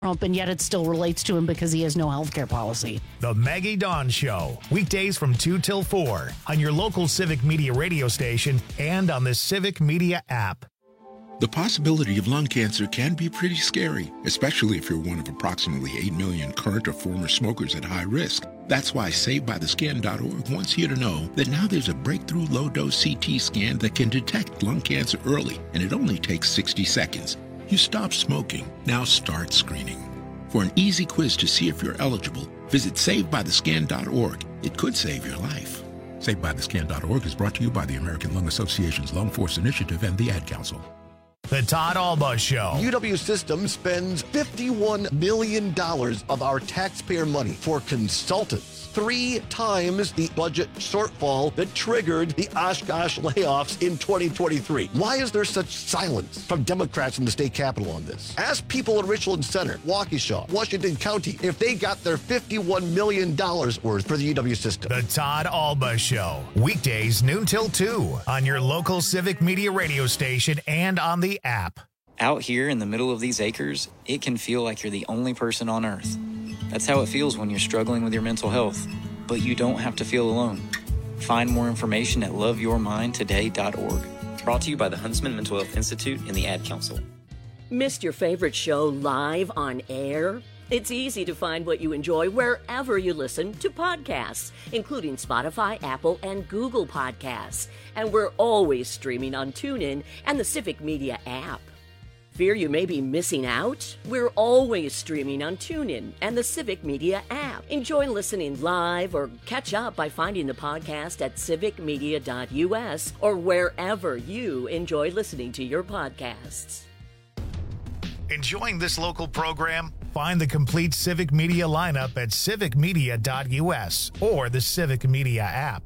Trump, and yet it still relates to him because he has no health care policy. The Maggie Dawn Show, weekdays from 2 till 4 on your local Civic Media radio station and on the Civic Media app. The possibility of lung cancer can be pretty scary, especially if you're one of approximately 8 million current or former smokers at high risk. That's why SaveByTheScan.org wants you to know that now there's a breakthrough low-dose CT scan that can detect lung cancer early, and it only takes 60 seconds. You stop smoking. Now start screening. For an easy quiz to see if you're eligible, visit SaveByTheScan.org. It could save your life. SaveByTheScan.org is brought to you by the American Lung Association's Lung Force Initiative and the Ad Council. The Todd Alba Show. UW Systems spends $51 million of our taxpayer money for consultants. 3 times the budget shortfall that triggered the Oshkosh layoffs in 2023. Why is there such silence from Democrats in the state capitol on this? Ask people in Richland Center, Waukesha, Washington County, if they got their $51 million worth for the UW system. The Todd Alba Show. Weekdays noon till 2 on your local Civic Media radio station and on the app. Out here in the middle of these acres, it can feel like you're the only person on Earth. That's how it feels when you're struggling with your mental health. But you don't have to feel alone. Find more information at loveyourmindtoday.org. Brought to you by the Huntsman Mental Health Institute and the Ad Council. Missed your favorite show live on air? It's easy to find what you enjoy wherever you listen to podcasts, including Spotify, Apple, and Google Podcasts. And we're always streaming on TuneIn and the Civic Media app. Fear you may be missing out? We're always streaming on TuneIn and the Civic Media app. Enjoy listening live or catch up by finding the podcast at civicmedia.us or wherever you enjoy listening to your podcasts. Enjoying this local program? Find the complete Civic Media lineup at civicmedia.us or the Civic Media app.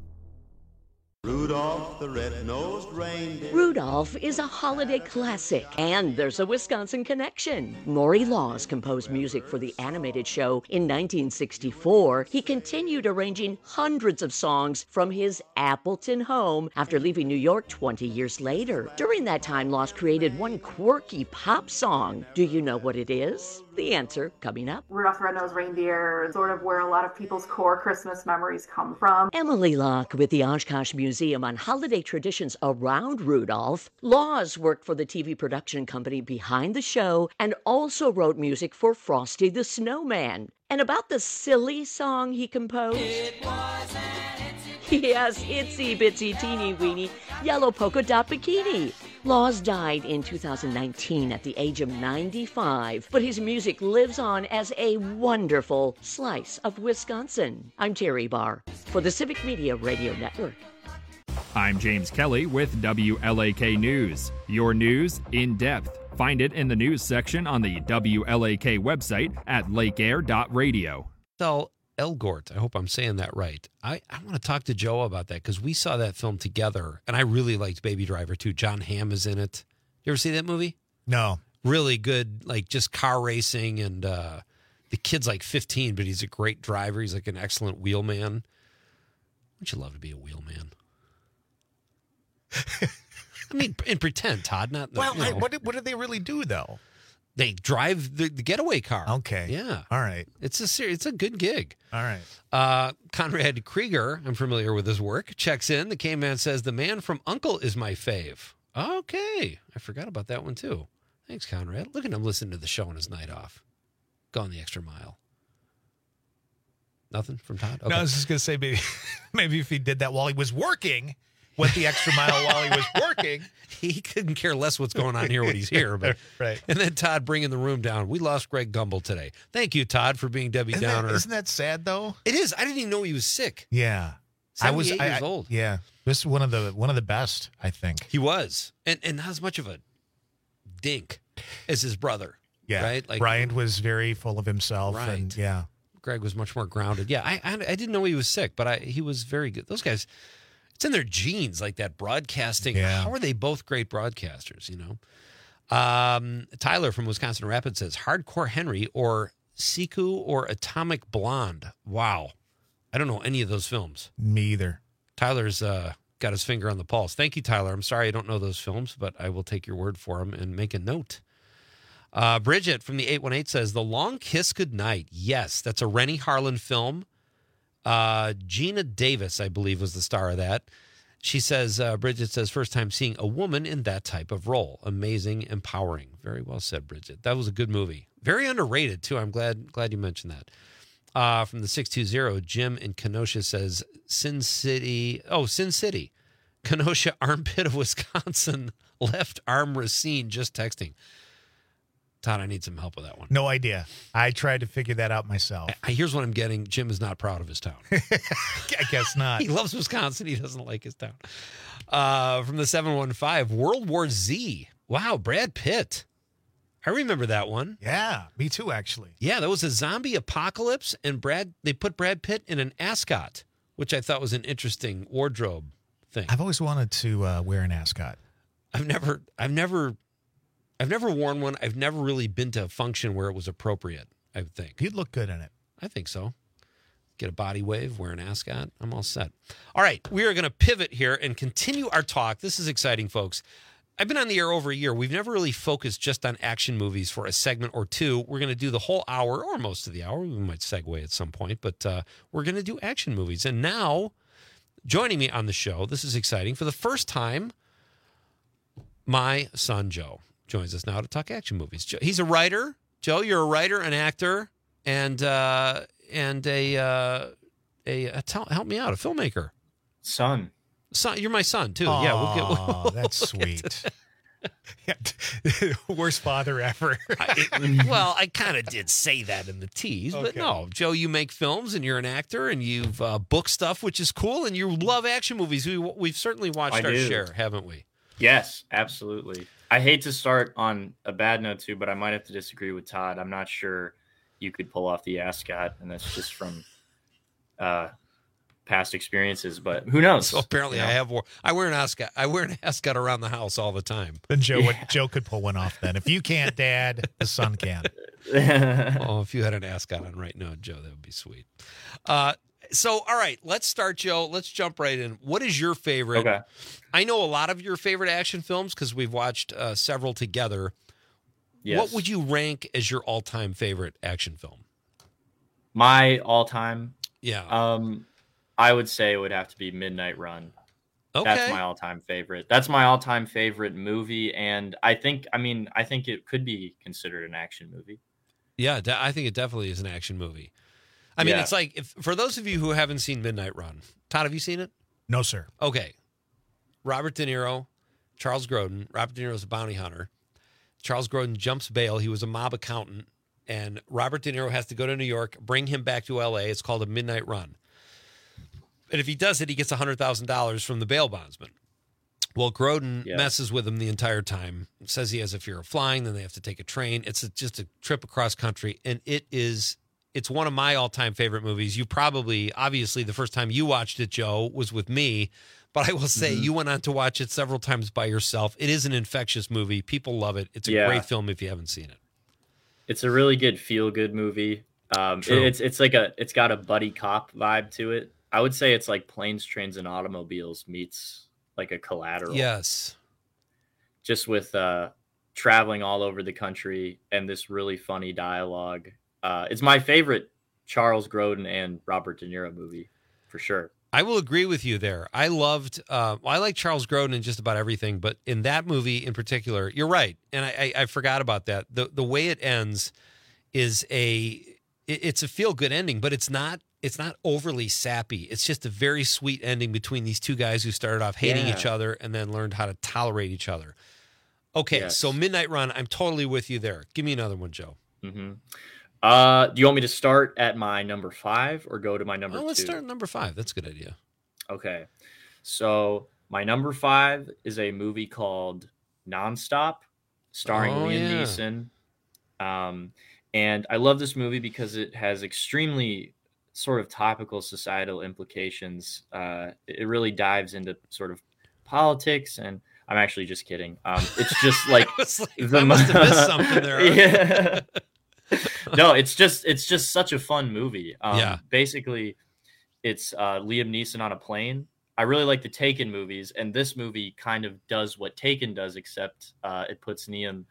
Rudolph the red-nosed reindeer. Rudolph is a holiday classic, and there's a Wisconsin connection. Maury Laws composed music for the animated show in 1964. He continued arranging hundreds of songs from his Appleton home after leaving New York 20 years later. During that time, Laws created one quirky pop song. Do you know what it is? The answer coming up. Rudolph the Red-Nosed Reindeer is sort of where a lot of people's core Christmas memories come from. Emily Locke with the Oshkosh Museum on holiday traditions around Rudolph. Laws worked for the TV production company behind the show and also wrote music for Frosty the Snowman. And about the silly song he composed? It was an yes, itsy bitsy teeny weeny yellow polka dot bikini. Laws died in 2019 at the age of 95, but his music lives on as a wonderful slice of Wisconsin. I'm Terry Barr for the Civic Media Radio Network. I'm James Kelly with WLAK News. Your news in depth. Find it in the news section on the WLAK website at lakeair.radio. So, Elgort, I hope I'm saying that right. I want to talk to Joe about that because we saw that film together, and I really liked Baby Driver, too. John Hamm is in it. You ever see that movie? No. Really good, like just car racing, and the kid's like 15, but he's a great driver. He's like an excellent wheelman. Wouldn't you love to be a wheelman? I mean, and pretend, Todd. Not well. What do they really do, though? They drive the getaway car. Okay. Yeah. All right. It's a good gig. All right. Conrad Krieger, I'm familiar with his work, checks in. The K-Man says, the man from Uncle is my fave. Okay. I forgot about that one, too. Thanks, Conrad. Look at him listening to the show on his night off. Gone the extra mile. Nothing from Todd? Okay. No, I was just going to say maybe if he did that while he was working, went the extra mile while he was working. He couldn't care less what's going on here when he's here. But right. And then Todd bringing the room down. We lost Greg Gumbel today. Thank you, Todd, for being Debbie Downer. Isn't that sad, though? It is. I didn't even know he was sick. Yeah. 78 years old. Yeah. This is one of the best, I think. He was. And not as much of a dink as his brother. Yeah. Right? Like, Bryant was very full of himself. Right. And, yeah. Greg was much more grounded. Yeah. I didn't know he was sick, but he was very good. Those guys, it's in their genes, like that broadcasting. Yeah. How are they both great broadcasters, you know? Tyler from Wisconsin Rapids says, Hardcore Henry or Siku or Atomic Blonde. Wow. I don't know any of those films. Me either. Tyler's got his finger on the pulse. Thank you, Tyler. I'm sorry I don't know those films, but I will take your word for them and make a note. Bridget from the 818 says, The Long Kiss Goodnight. Yes, that's a Rennie Harlan film. Gina Davis, I believe, was the star of that. She says, Bridget says, first time seeing a woman in that type of role. Amazing, empowering. Very well said, Bridget. That was a good movie. Very underrated, too. I'm glad you mentioned that. From the 620, Jim in Kenosha says, Sin City. Oh, Sin City. Kenosha, armpit of Wisconsin. Left arm Racine. Just texting. Todd, I need some help with that one. No idea. I tried to figure that out myself. Here's what I'm getting. Jim is not proud of his town. I guess not. He loves Wisconsin. He doesn't like his town. From the 715, World War Z. Wow, Brad Pitt. I remember that one. Yeah, me too, actually. Yeah, that was a zombie apocalypse, and they put Brad Pitt in an ascot, which I thought was an interesting wardrobe thing. I've always wanted to wear an ascot. I've never worn one. I've never really been to a function where it was appropriate, I would think. You'd look good in it. I think so. Get a body wave, wear an ascot. I'm all set. All right, we are going to pivot here and continue our talk. This is exciting, folks. I've been on the air over a year. We've never really focused just on action movies for a segment or two. We're going to do the whole hour or most of the hour. We might segue at some point, but we're going to do action movies. And now, joining me on the show, this is exciting. For the first time, my son, Joe, joins us now to talk action movies. Joe, he's a writer. Joe, you're a writer, an actor, and help me out, a filmmaker. Son, you're my son too. Aww, yeah, that's sweet. Worst father ever. I kind of did say that in the tease, but no, Joe, you make films and you're an actor and you've booked stuff, which is cool, and you love action movies. We've certainly watched our share, haven't we? Yes, absolutely. I hate to start on a bad note too, but I might have to disagree with Todd. I'm not sure you could pull off the ascot, and that's just from past experiences. But who knows? So apparently, I wear an ascot. I wear an ascot around the house all the time. Then Joe could pull one off. Then if you can't, Dad, the son can. Oh, if you had an ascot on right now, Joe, that would be sweet. So, all right, let's start, Joe. Let's jump right in. What is your favorite? Okay. I know a lot of your favorite action films because we've watched several together. Yes. What would you rank as your all-time favorite action film? My all-time? Yeah. I would say it would have to be Midnight Run. Okay. That's my all-time favorite. That's my all-time favorite movie, and I think it could be considered an action movie. Yeah, I think it definitely is an action movie. I mean, it's like, for those of you who haven't seen Midnight Run, Todd, have you seen it? No, sir. Okay. Robert De Niro, Charles Grodin. Robert De Niro's a bounty hunter. Charles Grodin jumps bail. He was a mob accountant. And Robert De Niro has to go to New York, bring him back to L.A. It's called a Midnight Run. And if he does it, he gets $100,000 from the bail bondsman. Well, Grodin messes with him the entire time. Says he has a fear of flying. Then they have to take a train. It's just a trip across country. And it's one of my all-time favorite movies. You probably, obviously, the first time you watched it, Joe, was with me. But I will say you went on to watch it several times by yourself. It is an infectious movie. People love it. It's a great film if you haven't seen it. It's a really good feel-good movie. It's got a buddy cop vibe to it. I would say it's like Planes, Trains, and Automobiles meets like a Collateral. Yes. Just with traveling all over the country and this really funny dialogue. It's my favorite Charles Grodin and Robert De Niro movie, for sure. I will agree with you there. I loved, I like Charles Grodin in just about everything, but in that movie in particular, you're right. And I forgot about that. The way it ends is it's a feel-good ending, but it's not overly sappy. It's just a very sweet ending between these two guys who started off hating each other and then learned how to tolerate each other. Okay, so Midnight Run, I'm totally with you there. Give me another one, Joe. Mm-hmm. Do you want me to start at my number 5 or go to my number 2? Let's start at number 5. That's a good idea. Okay. So my number 5 is a movie called Nonstop, starring Liam Neeson. And I love this movie because it has extremely sort of topical societal implications. It really dives into sort of politics, and I'm actually just kidding. It's just like I must have missed something there. Yeah. No, it's just such a fun movie. Basically, it's Liam Neeson on a plane. I really like the Taken movies, and this movie kind of does what Taken does, except it puts Liam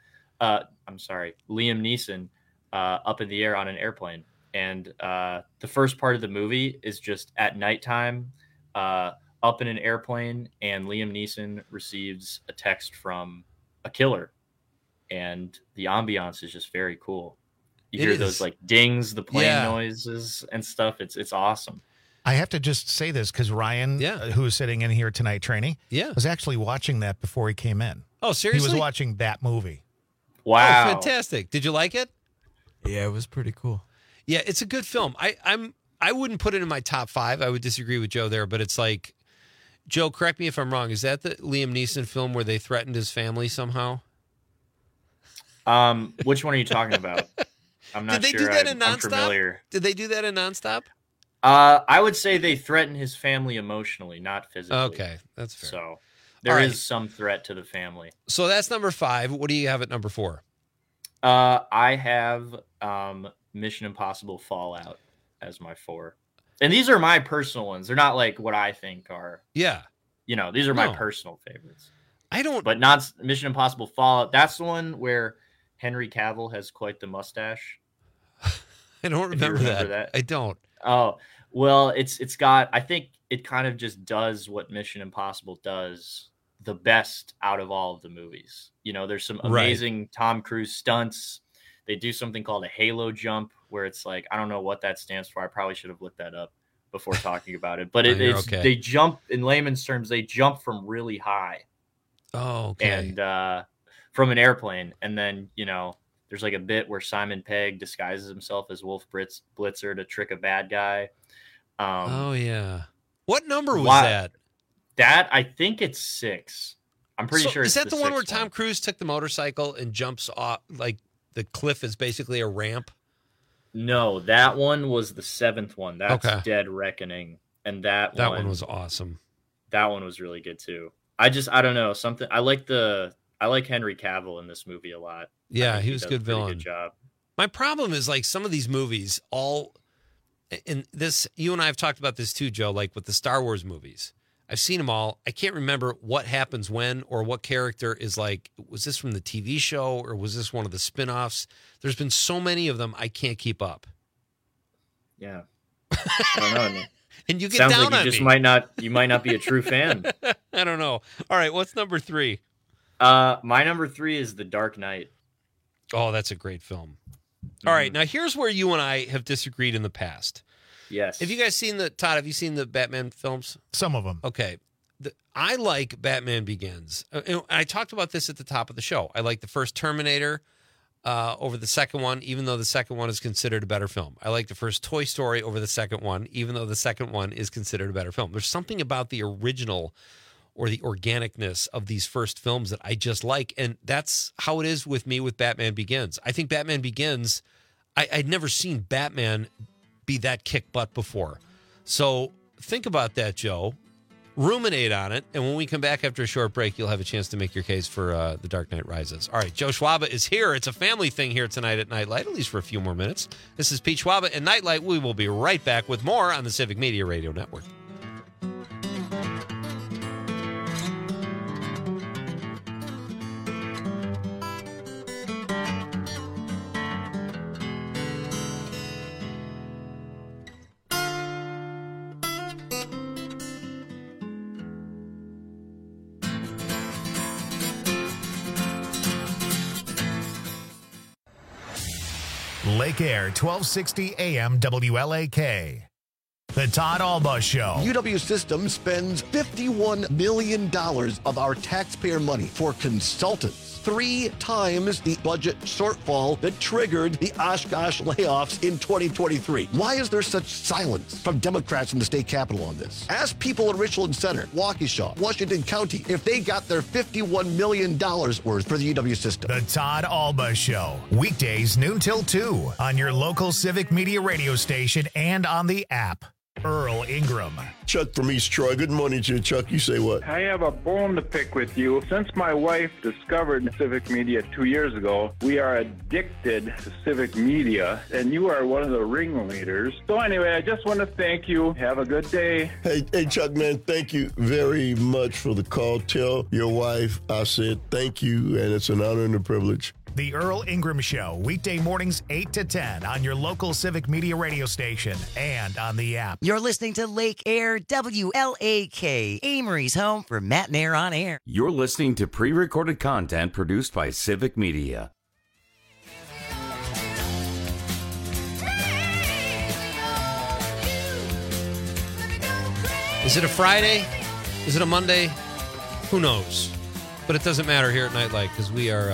Liam Neeson up in the air on an airplane. And the first part of the movie is just at nighttime, up in an airplane, and Liam Neeson receives a text from a killer. And the ambiance is just very cool. You hear those like dings, the plane noises and stuff. It's awesome. I have to just say this because Ryan, who is sitting in here tonight training, was actually watching that before he came in. Oh, seriously? He was watching that movie. Wow. Oh, fantastic. Did you like it? Yeah, it was pretty cool. Yeah, it's a good film. I wouldn't put it in my top 5. I would disagree with Joe there, but it's like, Joe, correct me if I'm wrong. Is that the Liam Neeson film where they threatened his family somehow? Which one are you talking about? I'm not sure. Did they do that in I'm Nonstop? familiar. Did they do that in Nonstop? I would say they threaten his family emotionally, not physically. Okay, that's fair. So there is some threat to the family. So that's number 5. What do you have at number 4? I have Mission Impossible Fallout as my 4. And these are my personal ones. They're not like what I think are. Yeah. These are my personal favorites. But not Mission Impossible Fallout. That's the one where Henry Cavill has quite the mustache. I don't remember that. I don't. Oh, well, it's got, I think it kind of just does what Mission Impossible does the best out of all of the movies. There's some amazing Tom Cruise stunts. They do something called a halo jump where it's like, I don't know what that stands for. I probably should have looked that up before talking about it, but they jump, in layman's terms, they jump from really high. Oh, okay. And from an airplane. And then, there's like a bit where Simon Pegg disguises himself as Wolf Blitzer to trick a bad guy. Oh, yeah. What number was that? That, I think it's 6. I'm pretty sure it's is that the one where 6th Tom Cruise took the motorcycle and jumps off, like the cliff is basically a ramp? No, that one was the 7th one. That's Dead Reckoning. And that one was awesome. That one was really good too. I don't know, something. I like Henry Cavill in this movie a lot. Yeah, he was a good villain. Good job. My problem is like some of these movies in this, you and I have talked about this too, Joe, like with the Star Wars movies. I've seen them all. I can't remember what happens when or what character is like, was this from the TV show or was this one of the spinoffs? There's been so many of them, I can't keep up. Yeah. I don't know. And you get Sounds down like on you just me. You might not be a true fan. I don't know. All right, what's number 3? My number 3 is The Dark Knight. Oh, that's a great film. All right, now here's where you and I have disagreed in the past. Yes. Have you guys seen Todd, have you seen the Batman films? Some of them. Okay. I like Batman Begins. I talked about this at the top of the show. I like the first Terminator over the second one, even though the second one is considered a better film. I like the first Toy Story over the second one, even though the second one is considered a better film. There's something about the original or the organicness of these first films that I just like. And that's how it is with me with Batman Begins. I think Batman Begins, I'd never seen Batman be that kick butt before. So think about that, Joe. Ruminate on it. And when we come back after a short break, you'll have a chance to make your case for The Dark Knight Rises. All right, Joe Schwaba is here. It's a family thing here tonight at Nightlight, at least for a few more minutes. This is Pete Schwaba and Nightlight. We will be right back with more on the Civic Media Radio Network. Lake Air, 1260 AM WLAK. The Todd Alba Show. UW Systems spends $51 million of our taxpayer money for consultants. 3 times the budget shortfall that triggered the Oshkosh layoffs in 2023. Why is there such silence from Democrats in the state capitol on this? Ask people in Richland Center, Waukesha, Washington County, if they got their $51 million worth for the UW system. The Todd Alba Show. Weekdays noon till 2 on your local Civic Media radio station and on the app. Earl Ingram. Chuck from East Troy. Good morning to you, Chuck. You say what? I have a bone to pick with you. Since my wife discovered Civic Media 2 years ago, we are addicted to Civic Media, and you are one of the ringleaders. So anyway, I just want to thank you. Have a good day. Hey, Chuck, man, thank you very much for the call. Tell your wife I said thank you, and it's an honor and a privilege The Earl Ingram Show, weekday mornings 8 to 10 on your local Civic Media radio station and on the app. You're listening to Lake Air WLAK, Amory's home for Matt and Air on Air. You're listening to pre-recorded content produced by Civic Media. Is it a Friday? Is it a Monday? Who knows? But it doesn't matter here at Nightlight because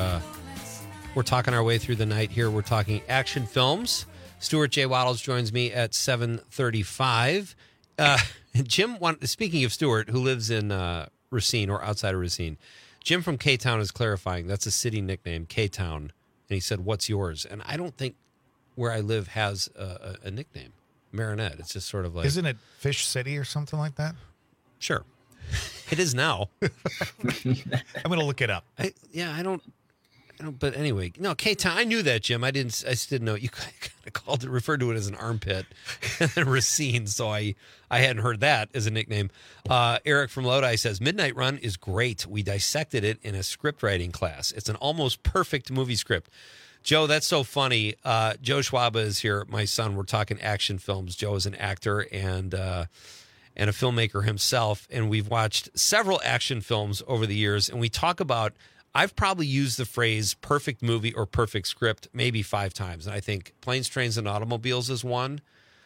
we're talking our way through the night here. We're talking action films. Stuart J. Waddles joins me at 7:35. Jim, speaking of Stuart, who lives in Racine or outside of Racine, Jim from K-Town is clarifying that's a city nickname, K-Town. And he said, "What's yours?" And I don't think where I live has a nickname. Marinette. It's just sort of like... Isn't it Fish City or something like that? Sure. It is now. I'm going to look it up. I don't, but anyway, no, K-Town, I knew that, Jim. I just didn't know. You kind of referred to it as an armpit and Racine, so I hadn't heard that as a nickname. Eric from Lodi says, Midnight Run is great. We dissected it in a script writing class. It's an almost perfect movie script. Joe, that's so funny. Joe Schwaba is here, my son. We're talking action films. Joe is an actor and a filmmaker himself, and we've watched several action films over the years, and we talk about, I've probably used the phrase perfect movie or perfect script maybe 5 times, and I think Planes, Trains, and Automobiles is one.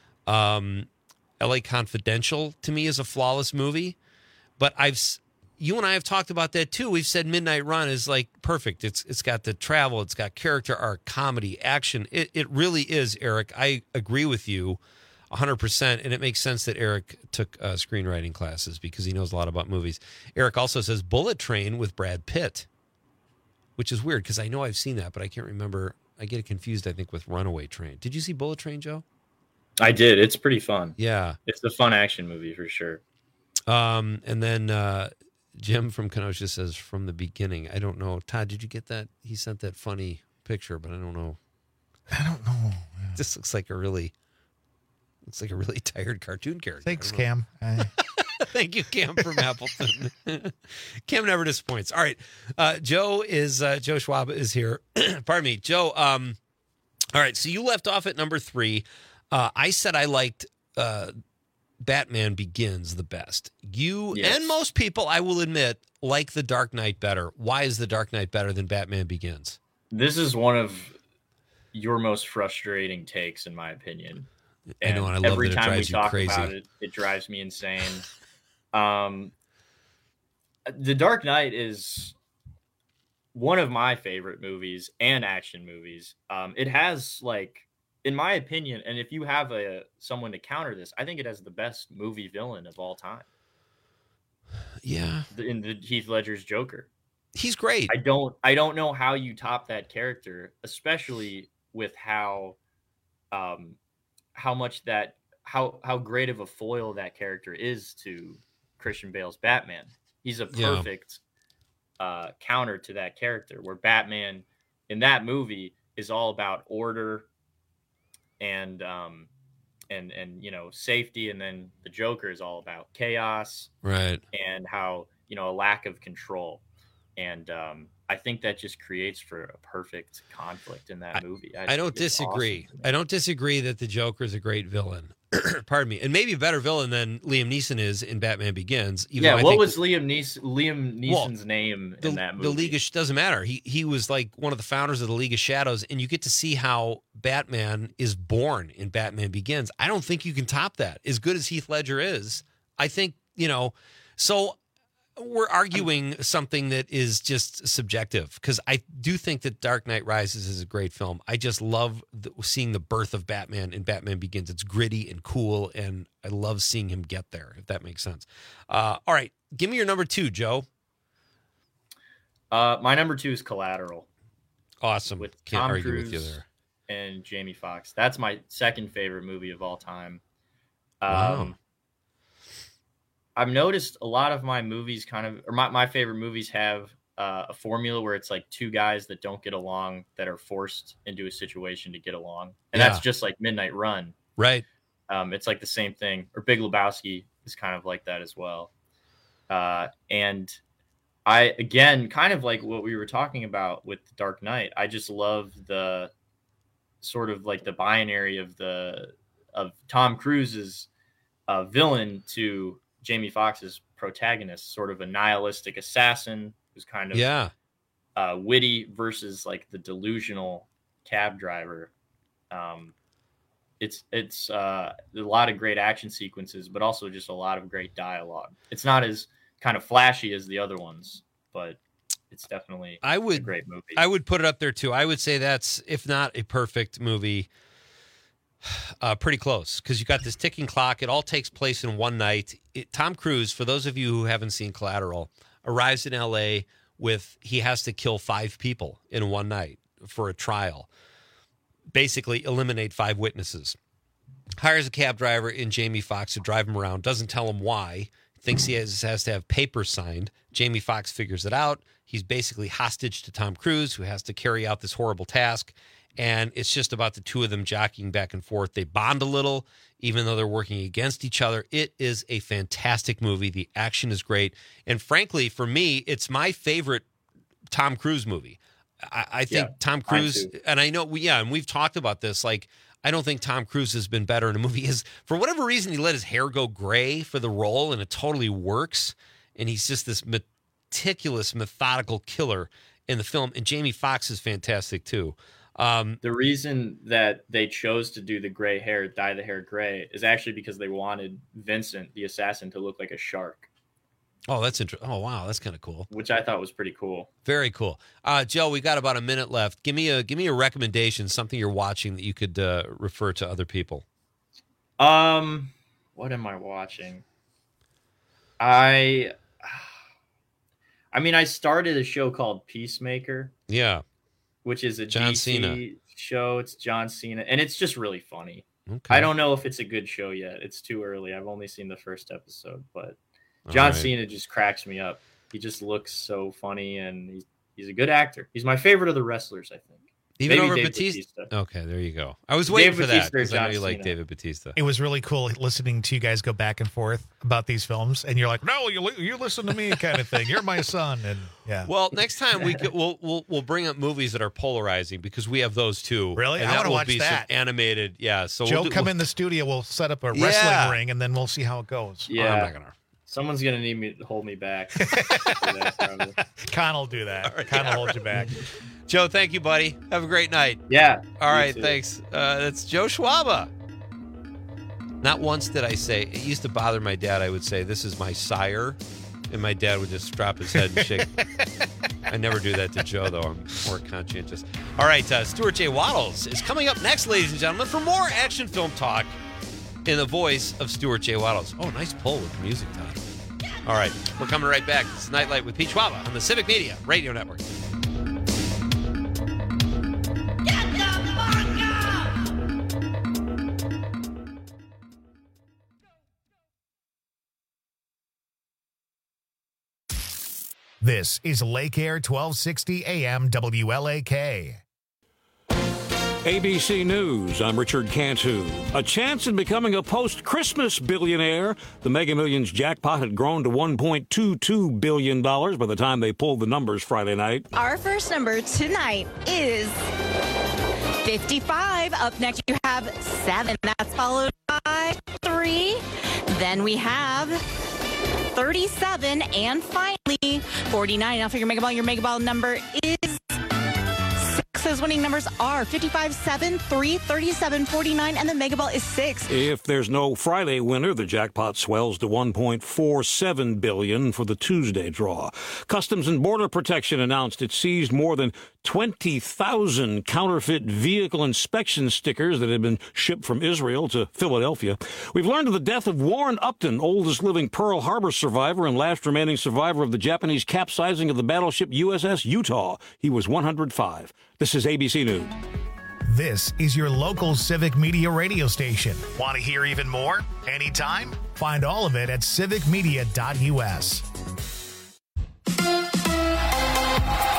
L.A. Confidential, to me, is a flawless movie, but you and I have talked about that too. We've said Midnight Run is like perfect. It's got the travel, it's got character arc, comedy, action. It really is, Eric. I agree with you 100%, and it makes sense that Eric took screenwriting classes because he knows a lot about movies. Eric also says Bullet Train with Brad Pitt, which is weird because I know I've seen that, but I can't remember. I get it confused, I think, with Runaway Train. Did you see Bullet Train, Joe? I did. It's pretty fun. Yeah. It's a fun action movie for sure. And then Jim from Kenosha says From the Beginning. I don't know. Todd, did you get that? He sent that funny picture, but I don't know. Yeah. This looks like a really tired cartoon character. Thanks, Cam. Thank you, Cam from Appleton. Cam never disappoints. All right. Joe Schwab is here. Pardon me. Joe, all right. So you left off at number 3. I said I liked Batman Begins the best. You and most people, I will admit, like The Dark Knight better. Why is The Dark Knight better than Batman Begins? This is one of your most frustrating takes, in my opinion. And I know, and I love every that it time we drives you talk crazy. about it, it drives me insane. The Dark Knight is one of my favorite movies and action movies. It has, like, in my opinion, and if you have someone to counter this, I think it has the best movie villain of all time. Yeah, in the Heath Ledger's Joker, he's great. I don't know how you top that character, especially with how great of a foil that character is to Christian Bale's Batman. He's a perfect counter to that character, where Batman in that movie is all about order and safety, and then the Joker is all about chaos, right? And how, a lack of control, and I think that just creates for a perfect conflict in that movie. I don't disagree. Awesome. I don't disagree that the Joker is a great villain. Pardon me, and maybe a better villain than Liam Neeson is in Batman Begins. What was Liam Neeson's name in that movie? The League doesn't matter. He was like one of the founders of the League of Shadows, and you get to see how Batman is born in Batman Begins. I don't think you can top that. As good as Heath Ledger is, I think, so we're arguing something that is just subjective, because I do think that Dark Knight Rises is a great film. I just love seeing the birth of Batman in Batman Begins. It's gritty and cool, and I love seeing him get there, if that makes sense. All right, give me your number 2, Joe. My number 2 is Collateral. Awesome. With Can't Tom argue Cruise with you there. And Jamie Foxx. That's my second favorite movie of all time. Wow. I've noticed a lot of my movies my favorite movies have a formula where it's like 2 guys that don't get along that are forced into a situation to get along. And that's just like Midnight Run. Right. It's like the same thing. Or Big Lebowski is kind of like that as well. And again, kind of like what we were talking about with The Dark Knight, I just love the sort of like the binary of Tom Cruise's villain to Jamie Foxx's protagonist, sort of a nihilistic assassin who's kind of witty versus like the delusional cab driver. It's a lot of great action sequences, but also just a lot of great dialogue. It's not as kind of flashy as the other ones, but it's definitely a great movie. I would put it up there too. I would say that's, if not a perfect movie, pretty close, because you got this ticking clock. It all takes place in one night. Tom Cruise, for those of you who haven't seen Collateral, arrives in L.A. he has to kill 5 people in one night for a trial. Basically eliminate 5 witnesses. Hires a cab driver in Jamie Foxx to drive him around. Doesn't tell him why. Thinks he has to have papers signed. Jamie Foxx figures it out. He's basically hostage to Tom Cruise, who has to carry out this horrible task. And it's just about the two of them jockeying back and forth. They bond a little, even though they're working against each other. It is a fantastic movie. The action is great. And frankly, for me, it's my favorite Tom Cruise movie. I think Tom Cruise, and I know, and we've talked about this, like, I don't think Tom Cruise has been better in a movie. For whatever reason, he let his hair go gray for the role, and it totally works. And he's just this meticulous, methodical killer in the film. And Jamie Foxx is fantastic, too. The reason that they chose to do the gray hair, dye the hair gray, is actually because they wanted Vincent, the assassin, to look like a shark. Oh, that's interesting. Oh, wow, that's kind of cool. Which I thought was pretty cool. Very cool. Joe, we got about a minute left. Give me a recommendation, something you're watching that you could refer to other people. What am I watching? I mean, I started a show called Peacemaker. Yeah. Which is a John DC Cena show. It's John Cena, and it's just really funny. Okay. I don't know if it's a good show yet. It's too early. I've only seen the first episode, but John Cena just cracks me up. He just looks so funny, and he's a good actor. He's my favorite of the wrestlers, I think. Even Maybe over Dave Batista? Okay, there you go. I was waiting for that because I know you like David Batista. It was really cool listening to you guys go back and forth about these films, and you're like, "No, you listen to me," kind of thing. You're my son, and yeah. Well, next time we'll bring up movies that are polarizing because we have those too. Really, and I want to watch be that. Some animated, yeah. So Joe, come in the studio. We'll set up a wrestling ring, and then we'll see how it goes. Yeah, I'm not gonna. Someone's going to need me to hold me back. Con will do that. Right, Con will hold you back. Joe, thank you, buddy. Have a great night. Yeah. All right, thanks. That's Joe Schwaba. Not once did I say, it used to bother my dad, I would say, "This is my sire," and my dad would just drop his head and shake. I never do that to Joe, though. I'm more conscientious. All right, Stuart J. Wattles is coming up next, ladies and gentlemen, for more action film talk in the voice of Stuart J. Wattles. Oh, nice pull with the music, Todd. All right, we're coming right back. This is Nightlight with Pete Schwaba on the Civic Media Radio Network. This is Lake Air 1260 AM WLAK. ABC News, I'm Richard Cantu. A chance in becoming a post-Christmas billionaire. The Mega Millions jackpot had grown to $1.22 billion by the time they pulled the numbers Friday night. Our first number tonight is 55. Up next, you have 7. That's followed by 3. Then we have 37. And finally, 49. Now for your Mega Ball. Your Mega Ball number is 6. Those winning numbers are 55, 7, 3, 37, 49, and the Mega Ball is 6. If there's no Friday winner, the jackpot swells to $1.47 billion for the Tuesday draw. Customs and Border Protection announced it seized more than 20,000 counterfeit vehicle inspection stickers that had been shipped from Israel to Philadelphia. We've learned of the death of Warren Upton, oldest living Pearl Harbor survivor and last remaining survivor of the Japanese capsizing of the battleship USS Utah. He was 105. This is ABC News. This is your local Civic Media radio station. Want to hear even more? Anytime? Find all of it at civicmedia.us.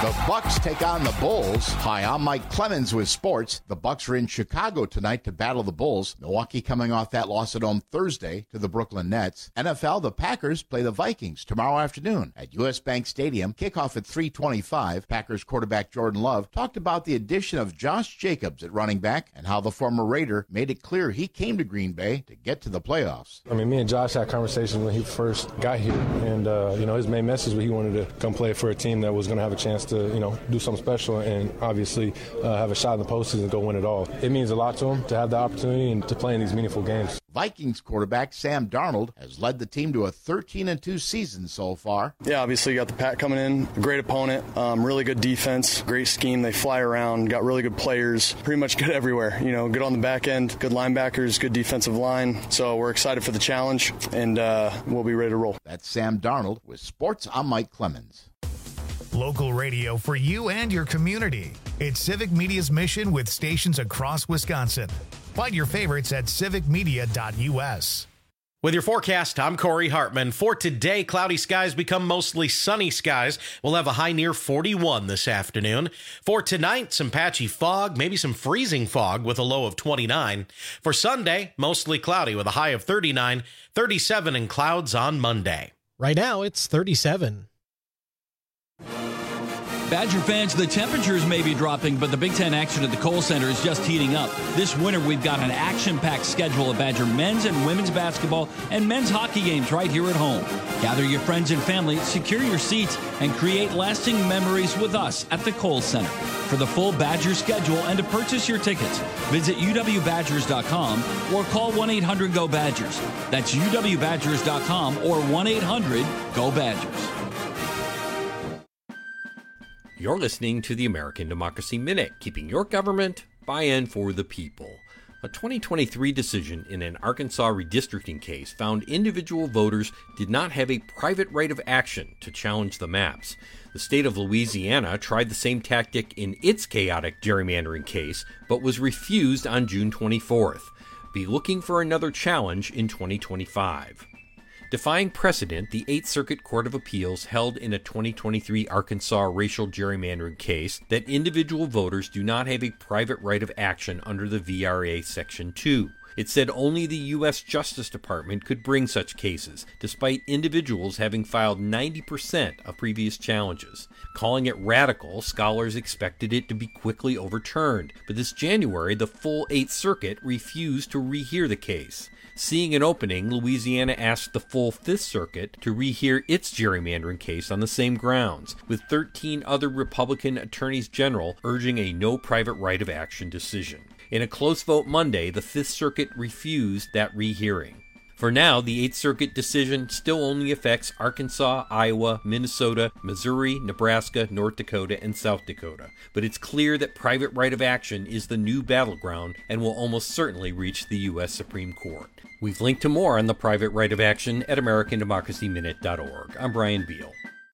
The Bucks take on the Bulls. Hi, I'm Mike Clemens with sports. The Bucks are in Chicago tonight to battle the Bulls. Milwaukee coming off that loss at home Thursday to the Brooklyn Nets. NFL, the Packers play the Vikings tomorrow afternoon at U.S. Bank Stadium. Kickoff at 3:25. Packers quarterback Jordan Love talked about the addition of Josh Jacobs at running back and how the former Raider made it clear he came to Green Bay to get to the playoffs. I mean, me and Josh had conversations when he first got here, and his main message was he wanted to come play for a team that was going to have a chance to do something special and obviously have a shot in the postseason and go win it all. It means a lot to him to have the opportunity and to play in these meaningful games. Vikings quarterback Sam Darnold has led the team to a 13-2 season so far. Yeah, obviously you got the Pack coming in, a great opponent, really good defense, great scheme. They fly around, got really good players, pretty much good everywhere. Good on the back end, good linebackers, good defensive line. So we're excited for the challenge, and we'll be ready to roll. That's Sam Darnold with Sports. I'm Mike Clemens. Local radio for you and your community. It's Civic Media's mission with stations across Wisconsin. Find your favorites at civicmedia.us. With your forecast, I'm Corey Hartman. For today, cloudy skies become mostly sunny skies. We'll have a high near 41 this afternoon. For tonight, some patchy fog, maybe some freezing fog with a low of 29. For Sunday, mostly cloudy with a high of 39, 37 and clouds on Monday. Right now, it's 37. Badger fans, the temperatures may be dropping, but the Big Ten action at the Kohl Center is just heating up. This winter, we've got an action-packed schedule of Badger men's and women's basketball and men's hockey games right here at home. Gather your friends and family, secure your seats, and create lasting memories with us at the Kohl Center. For the full Badger schedule and to purchase your tickets, visit uwbadgers.com or call 1-800-GO-BADGERS. That's uwbadgers.com or 1-800-GO-BADGERS. You're listening to the American Democracy Minute, keeping your government by and for the people. A 2023 decision in an Arkansas redistricting case found individual voters did not have a private right of action to challenge the maps. The state of Louisiana tried the same tactic in its chaotic gerrymandering case, but was refused on June 24th. Be looking for another challenge in 2025. Defying precedent, the 8th Circuit Court of Appeals held in a 2023 Arkansas racial gerrymandering case that individual voters do not have a private right of action under the VRA Section 2. It said only the U.S. Justice Department could bring such cases, despite individuals having filed 90% of previous challenges. Calling it radical, scholars expected it to be quickly overturned, but this January, the full 8th Circuit refused to rehear the case. Seeing an opening, Louisiana asked the full 5th Circuit to rehear its gerrymandering case on the same grounds, with 13 other Republican attorneys general urging a no private right of action decision. In a close vote Monday, the 5th Circuit refused that rehearing. For now, the 8th Circuit decision still only affects Arkansas, Iowa, Minnesota, Missouri, Nebraska, North Dakota, and South Dakota. But it's clear that private right of action is the new battleground and will almost certainly reach the U.S. Supreme Court. We've linked to more on the private right of action at AmericanDemocracyMinute.org. I'm Brian Beal.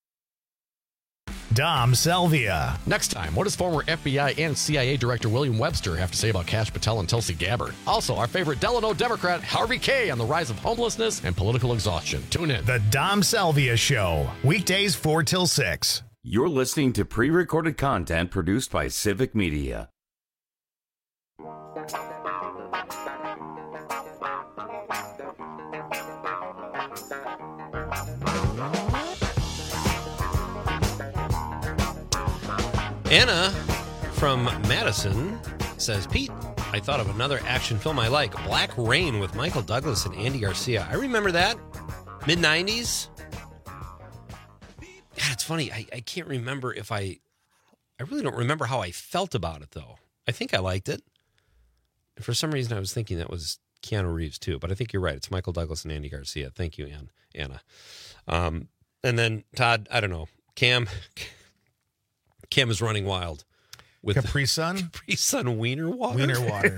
Dom Salvia. Next time, what does former FBI and CIA Director William Webster have to say about Kash Patel and Tulsi Gabbard? Also, our favorite Delano Democrat, Harvey Kaye, on the rise of homelessness and political exhaustion. Tune in. The Dom Salvia Show, weekdays 4 till 6. You're listening to pre-recorded content produced by Civic Media. Anna from Madison says, Pete, I thought of another action film I like, Black Rain with Michael Douglas and Andy Garcia. I remember that. Mid-90s. God, it's funny. I can't remember if I really don't remember how I felt about it, though. I think I liked it. And for some reason, I was thinking that was Keanu Reeves, too. But I think you're right. It's Michael Douglas and Andy Garcia. Thank you, Anna. And then, Todd, I don't know. Cam is running wild with Capri Sun? Capri Sun Wiener Water. Wiener Water.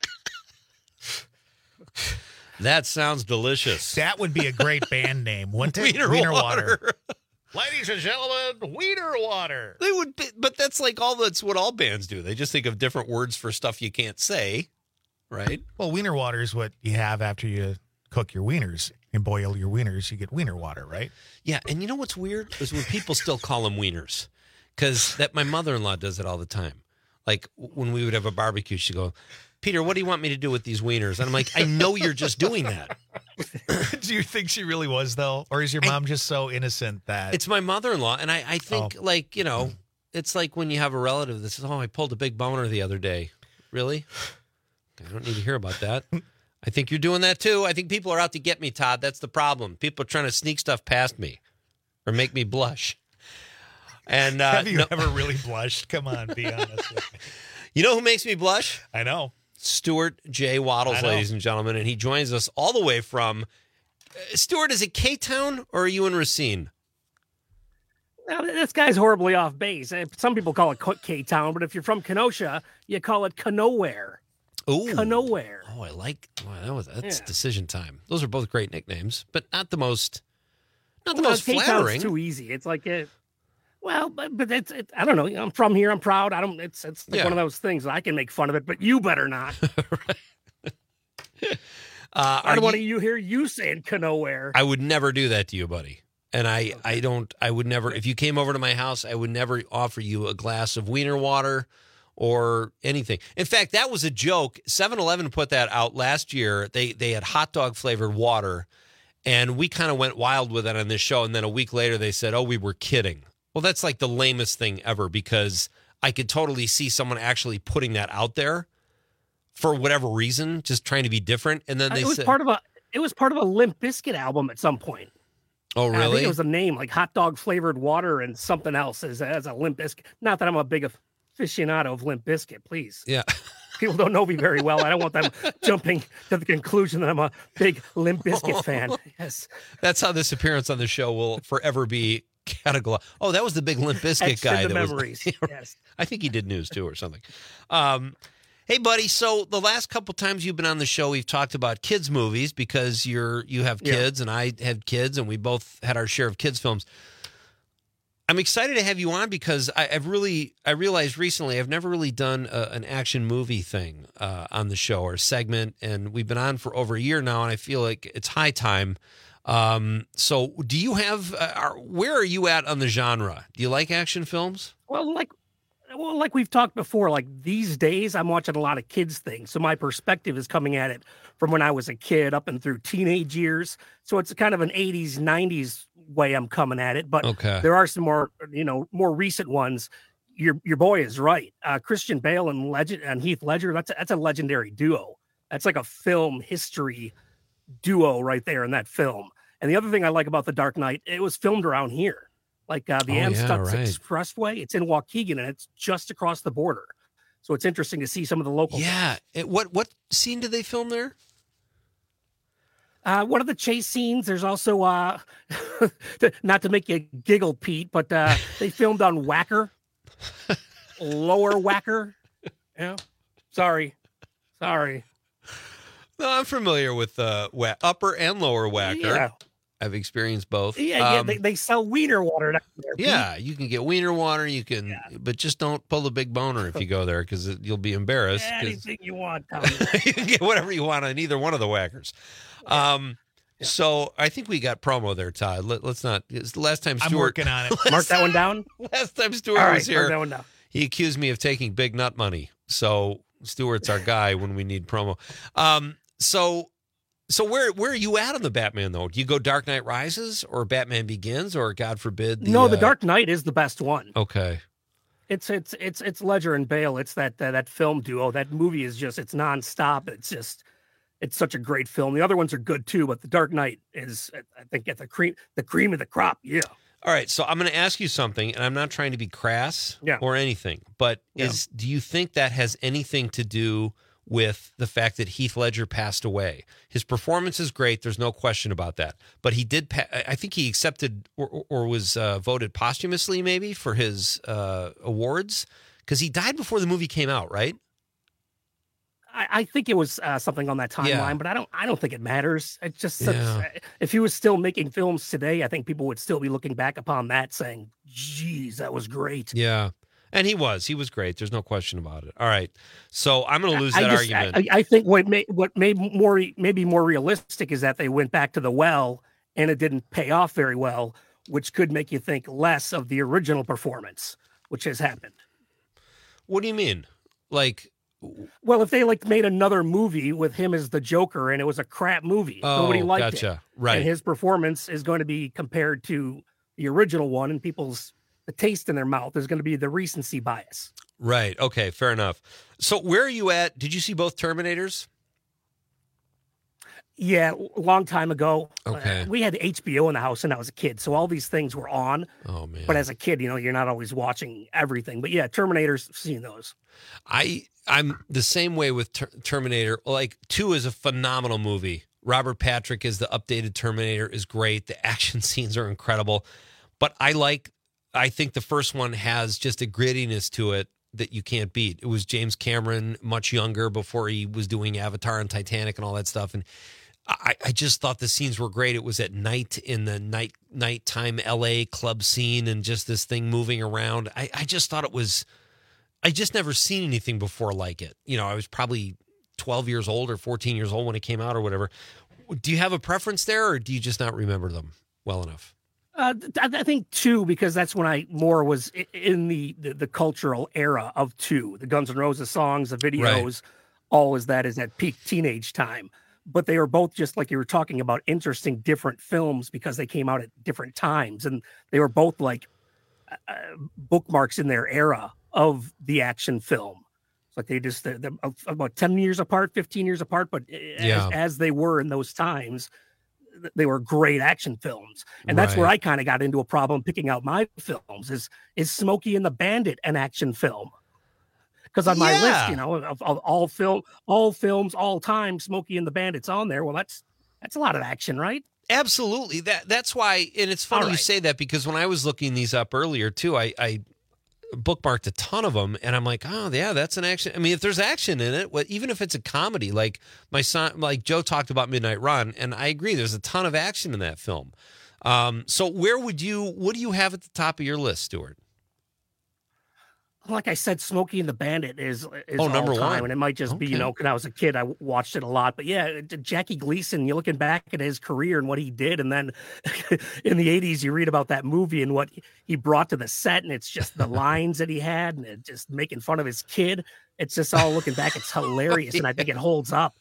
That sounds delicious. That would be a great band name, wouldn't it? Wiener Water. Ladies and gentlemen, Wiener Water. They would be, but that's what all bands do. They just think of different words for stuff you can't say, right? Well, Wiener Water is what you have after you cook your wieners and boil your wieners. You get Wiener Water, right? Yeah, and you know what's weird is when people still call them wieners. because that my mother-in-law does it all the time. Like when we would have a barbecue, she'd go, Peter, what do you want me to do with these wieners? And I'm like, I know you're just doing that. Do you think she really was, though? Or is your mom just so innocent that... It's my mother-in-law, and I think, like, you know, it's like when you have a relative that says, oh, I pulled a big boner the other day. Really? I don't need to hear about that. I think you're doing that, too. I think people are out to get me, Todd. That's the problem. People are trying to sneak stuff past me or make me blush. And have you ever really blushed? Come on, be honest with me. You know who makes me blush? I know. Stuart J. Waddles, ladies and gentlemen, and he joins us all the way from... Stuart, is it K-Town or are you in Racine? Now, this guy's horribly off base. Some people call it K-Town, but if you're from Kenosha, you call it Kenowhere. Ooh. Kenowhere. Oh, I like... Wow, that's decision time. Those are both great nicknames, but not the most flattering. K-Town's too easy. It's like... Well, but it's I don't know. I'm from here. I'm proud. It's like one of those things I can make fun of it, but you better not. I don't want to hear you saying Kenowhere. I would never do that to you, buddy. And I would never, if you came over to my house, I would never offer you a glass of wiener water or anything. In fact, that was a joke. 7-Eleven put that out last year. They had hot dog flavored water, and we kind of went wild with it on this show. And then a week later, they said, oh, we were kidding. Well, that's like the lamest thing ever, because I could totally see someone actually putting that out there for whatever reason, just trying to be different. And then they said it was part of a Limp Bizkit album at some point. Oh, really? I think it was a name like hot dog flavored water and something else as a Limp Bizkit. Not that I'm a big aficionado of Limp Bizkit, please. Yeah. People don't know me very well. I don't want them jumping to the conclusion that I'm a big Limp Bizkit fan. Yes. That's how this appearance on the show will forever be categorized. Oh, that was the big Limp Bizkit guy. The memories. Yes. I think he did news too or something. Hey, buddy. So the last couple times you've been on the show, we've talked about kids movies because you have kids and I had kids, and we both had our share of kids films. I'm excited to have you on because I realized recently I've never really done an action movie thing on the show or a segment, and we've been on for over a year now, and I feel like it's high time. So do you have, where are you at on the genre? Do you like action films? Well, like we've talked before, like these days I'm watching a lot of kids things. So my perspective is coming at it from when I was a kid up and through teenage years. So it's kind of an 80s, 90s way I'm coming at it. But there are some more recent ones. Your boy is right. Christian Bale and Heath Ledger, that's a legendary duo. That's like a film history duo right there in that film. And the other thing I like about The Dark Knight, it was filmed around here. Like the Amstutz Expressway, it's in Waukegan, and it's just across the border. So it's interesting to see some of the local. Yeah. What scene did they film there? One of the chase scenes. There's also, not to make you giggle, Pete, but they filmed on Wacker, Lower Wacker. Yeah. Sorry. No, I'm familiar with Upper and Lower Wacker. Yeah. I've experienced both. Yeah, they sell wiener water down there. Yeah, you can get wiener water. You can, but just don't pull the big boner if you go there because you'll be embarrassed. Anything you want, you can get whatever you want on either one of the Whackers. So I think we got promo there, Todd. Let's not. It's the last time Stuart. I'm working on it. Mark that one down. Last time Stuart was here, mark that one down. He accused me of taking big nut money. So Stuart's our guy when we need promo. So where are you at on the Batman though? Do you go Dark Knight Rises or Batman Begins or God forbid? The Dark Knight is the best one. Okay. It's Ledger and Bale. It's that film duo. That movie is it's nonstop. It's such a great film. The other ones are good too, but the Dark Knight is, I think, at the cream of the crop. Yeah. All right, so I'm going to ask you something, and I'm not trying to be crass or anything, but do you think that has anything to do with the fact that Heath Ledger passed away? His performance is great. There's no question about that. But he did, I think he accepted or was voted posthumously maybe for his awards because he died before the movie came out, right? I think it was something on that timeline, but I don't think it matters. It's just if he was still making films today, I think people would still be looking back upon that saying, geez, that was great. Yeah. And he was great. There's no question about it. All right. So I'm going to lose that argument. I think what made more realistic is that they went back to the well and it didn't pay off very well, which could make you think less of the original performance. which has happened. What do you mean? Like, well, if they like made another movie with him as the Joker and it was a crap movie, nobody liked it. Right. And his performance is going to be compared to the original one, and the taste in their mouth is going to be the recency bias. Right. Okay. Fair enough. So where are you at? Did you see both Terminators? Yeah, a long time ago. Okay. We had HBO in the house when I was a kid, so all these things were on. Oh, man. But as a kid, you're not always watching everything. But yeah, Terminators, seen those. I'm the same way with Terminator. Like, 2 is a phenomenal movie. Robert Patrick is the updated Terminator is great. The action scenes are incredible. But I think the first one has just a grittiness to it that you can't beat. It was James Cameron, much younger, before he was doing Avatar and Titanic and all that stuff. And I just thought the scenes were great. It was at night in the nighttime LA club scene and just this thing moving around. I just thought it was, I just never seen anything before like it. I was probably 12 years old or 14 years old when it came out or whatever. Do you have a preference there, or do you just not remember them well enough? I think 2, because that's when I more was in the cultural era of 2. The Guns N' Roses songs, the videos, right. All is at peak teenage time. But they were both, just like you were talking about, interesting, different films because they came out at different times. And they were both like bookmarks in their era of the action film. It's like they're about 10 years apart, 15 years apart. But as they were in those times, they were great action films. And that's where I kind of got into a problem picking out my films. Is Smokey and the Bandit an action film? Because on my list, of all films, all time, Smokey and the Bandit's on there. Well, that's a lot of action, right? Absolutely. That's why, and it's funny you say that, because when I was looking these up earlier too, I bookmarked a ton of them, and I'm like, oh yeah, that's an action. I mean, if there's action in it, even if it's a comedy, like my son, like Joe talked about Midnight Run, and I agree, there's a ton of action in that film. So what do you have at the top of your list, Stuart? Like I said, Smokey and the Bandit is number all time, one. and it might just be, when I was a kid, I watched it a lot. But yeah, Jackie Gleason, you're looking back at his career and what he did, and then in the 80s, you read about that movie and what he brought to the set, and it's just the lines that he had, and it just making fun of his kid. It's just all looking back, it's hilarious, and I think it holds up.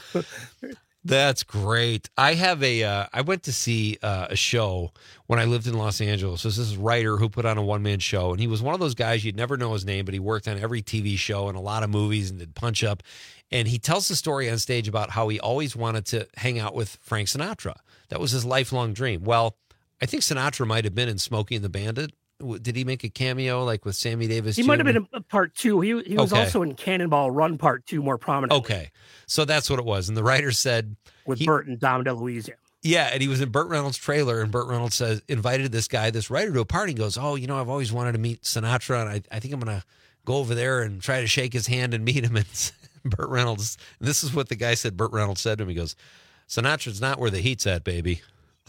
That's great. I have I went to see a show when I lived in Los Angeles. This is a writer who put on a one-man show, and he was one of those guys you'd never know his name, but he worked on every TV show and a lot of movies and did Punch Up. And he tells the story on stage about how he always wanted to hang out with Frank Sinatra. That was his lifelong dream. Well, I think Sinatra might have been in Smokey and the Bandit. Did he make a cameo like with Sammy Davis? He might have been a part 2. He was also in Cannonball Run Part 2 more prominently. Okay. So that's what it was. And the writer said... With Burt and Dom DeLuise. Yeah, and he was in Burt Reynolds' trailer, and Burt Reynolds invited this writer to a party. He goes, oh, I've always wanted to meet Sinatra, and I think I'm going to go over there and try to shake his hand and meet him. And Burt Reynolds, and this is what the guy said, Burt Reynolds said to him. He goes, Sinatra's not where the heat's at, baby.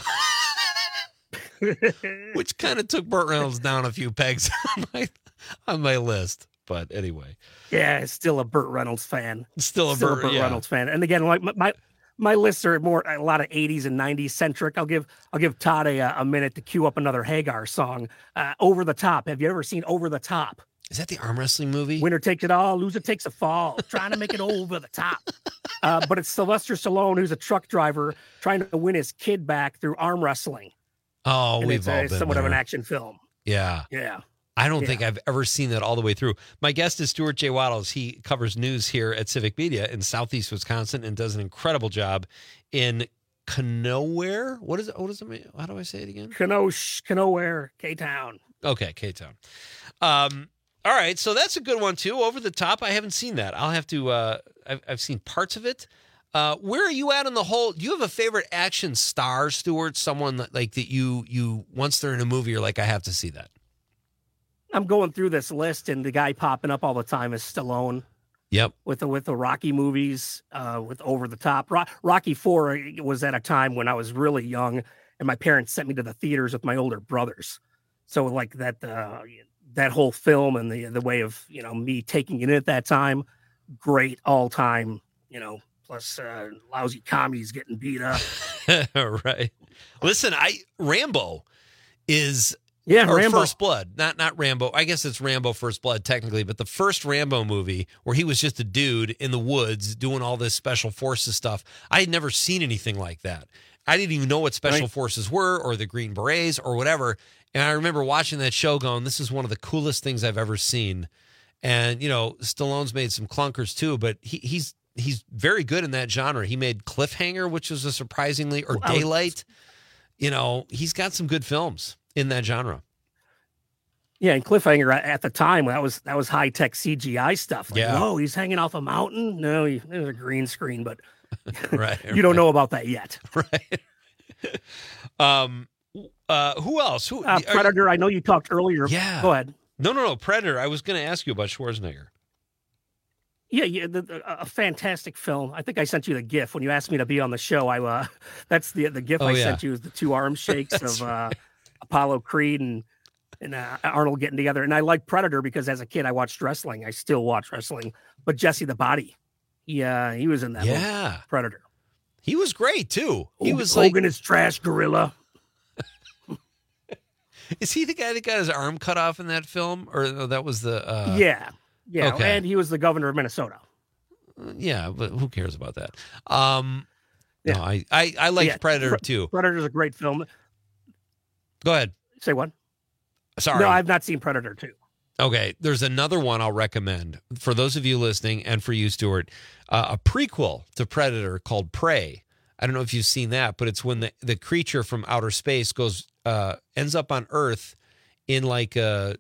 Which kind of took Burt Reynolds down a few pegs on my list. But anyway. Yeah, still a Burt Reynolds fan. Still a Burt Reynolds fan. And again, like my lists are more a lot of 80s and 90s centric. I'll give Todd a minute to cue up another Hagar song. Over the Top. Have you ever seen Over the Top? Is that the arm wrestling movie? Winner takes it all, loser takes a fall. Trying to make it over the top. But it's Sylvester Stallone, who's a truck driver, trying to win his kid back through arm wrestling. Oh, and we've all been somewhat there. of an action film. Yeah. Yeah. I don't think I've ever seen that all the way through. My guest is Stuart J. Waddles. He covers news here at Civic Media in Southeast Wisconsin and does an incredible job in Kenoware. What is it? Mean? How do I say it again? Kenoware, K-Town. Okay, K-Town. All right, so that's a good one too. Over the Top. I haven't seen that. I'll have to. I've seen parts of it. Where are you at in the whole? Do you have a favorite action star, Stuart? Someone that you once they're in a movie, you're like, I have to see that. I'm going through this list, and the guy popping up all the time is Stallone. Yep. With the Rocky movies, with Over the Top. Rocky IV was at a time when I was really young, and my parents sent me to the theaters with my older brothers. So like that whole film and the way of me taking it in at that time, great all time. Plus lousy commies getting beat up. Right. Listen, Rambo is Yeah, or Rambo. First Blood. Not Rambo. I guess it's Rambo First Blood technically, but the first Rambo movie where he was just a dude in the woods doing all this special forces stuff. I had never seen anything like that. I didn't even know what special forces were or the Green Berets or whatever. And I remember watching that show going, this is one of the coolest things I've ever seen. And, you know, Stallone's made some clunkers too, but he's very good in that genre. He made Cliffhanger, which was a surprisingly, or Daylight. You know, he's got some good films in that genre. Yeah, and Cliffhanger at the time, that was high-tech CGI stuff. Like, Yeah. oh, he's hanging off a mountain? No, it was a green screen, but Right. you don't know about that yet. Right. Who else? Predator, I know you talked earlier. Yeah. Go ahead. No. Predator. I was going to ask you about Schwarzenegger. Yeah, a fantastic film. I think I sent you the GIF when you asked me to be on the show. That's the GIF I sent you is the two arm shakes of Apollo Creed and Arnold getting together. And I like Predator because as a kid I watched wrestling. I still watch wrestling. But Jesse the Body, he was in that movie, Predator. He was great too. He was Hogan is trash gorilla. Is he the guy that got his arm cut off in that film, or no, that was the? Yeah. Okay. And he was the governor of Minnesota. Yeah, but who cares about that? No, I liked Predator too. Predator's a great film. Go ahead. Say what? Sorry. No, I've not seen Predator 2. Okay, there's another one I'll recommend for those of you listening and for you, Stuart. A prequel to Predator called Prey. I don't know if you've seen that, but it's when the creature from outer space ends up on Earth in like a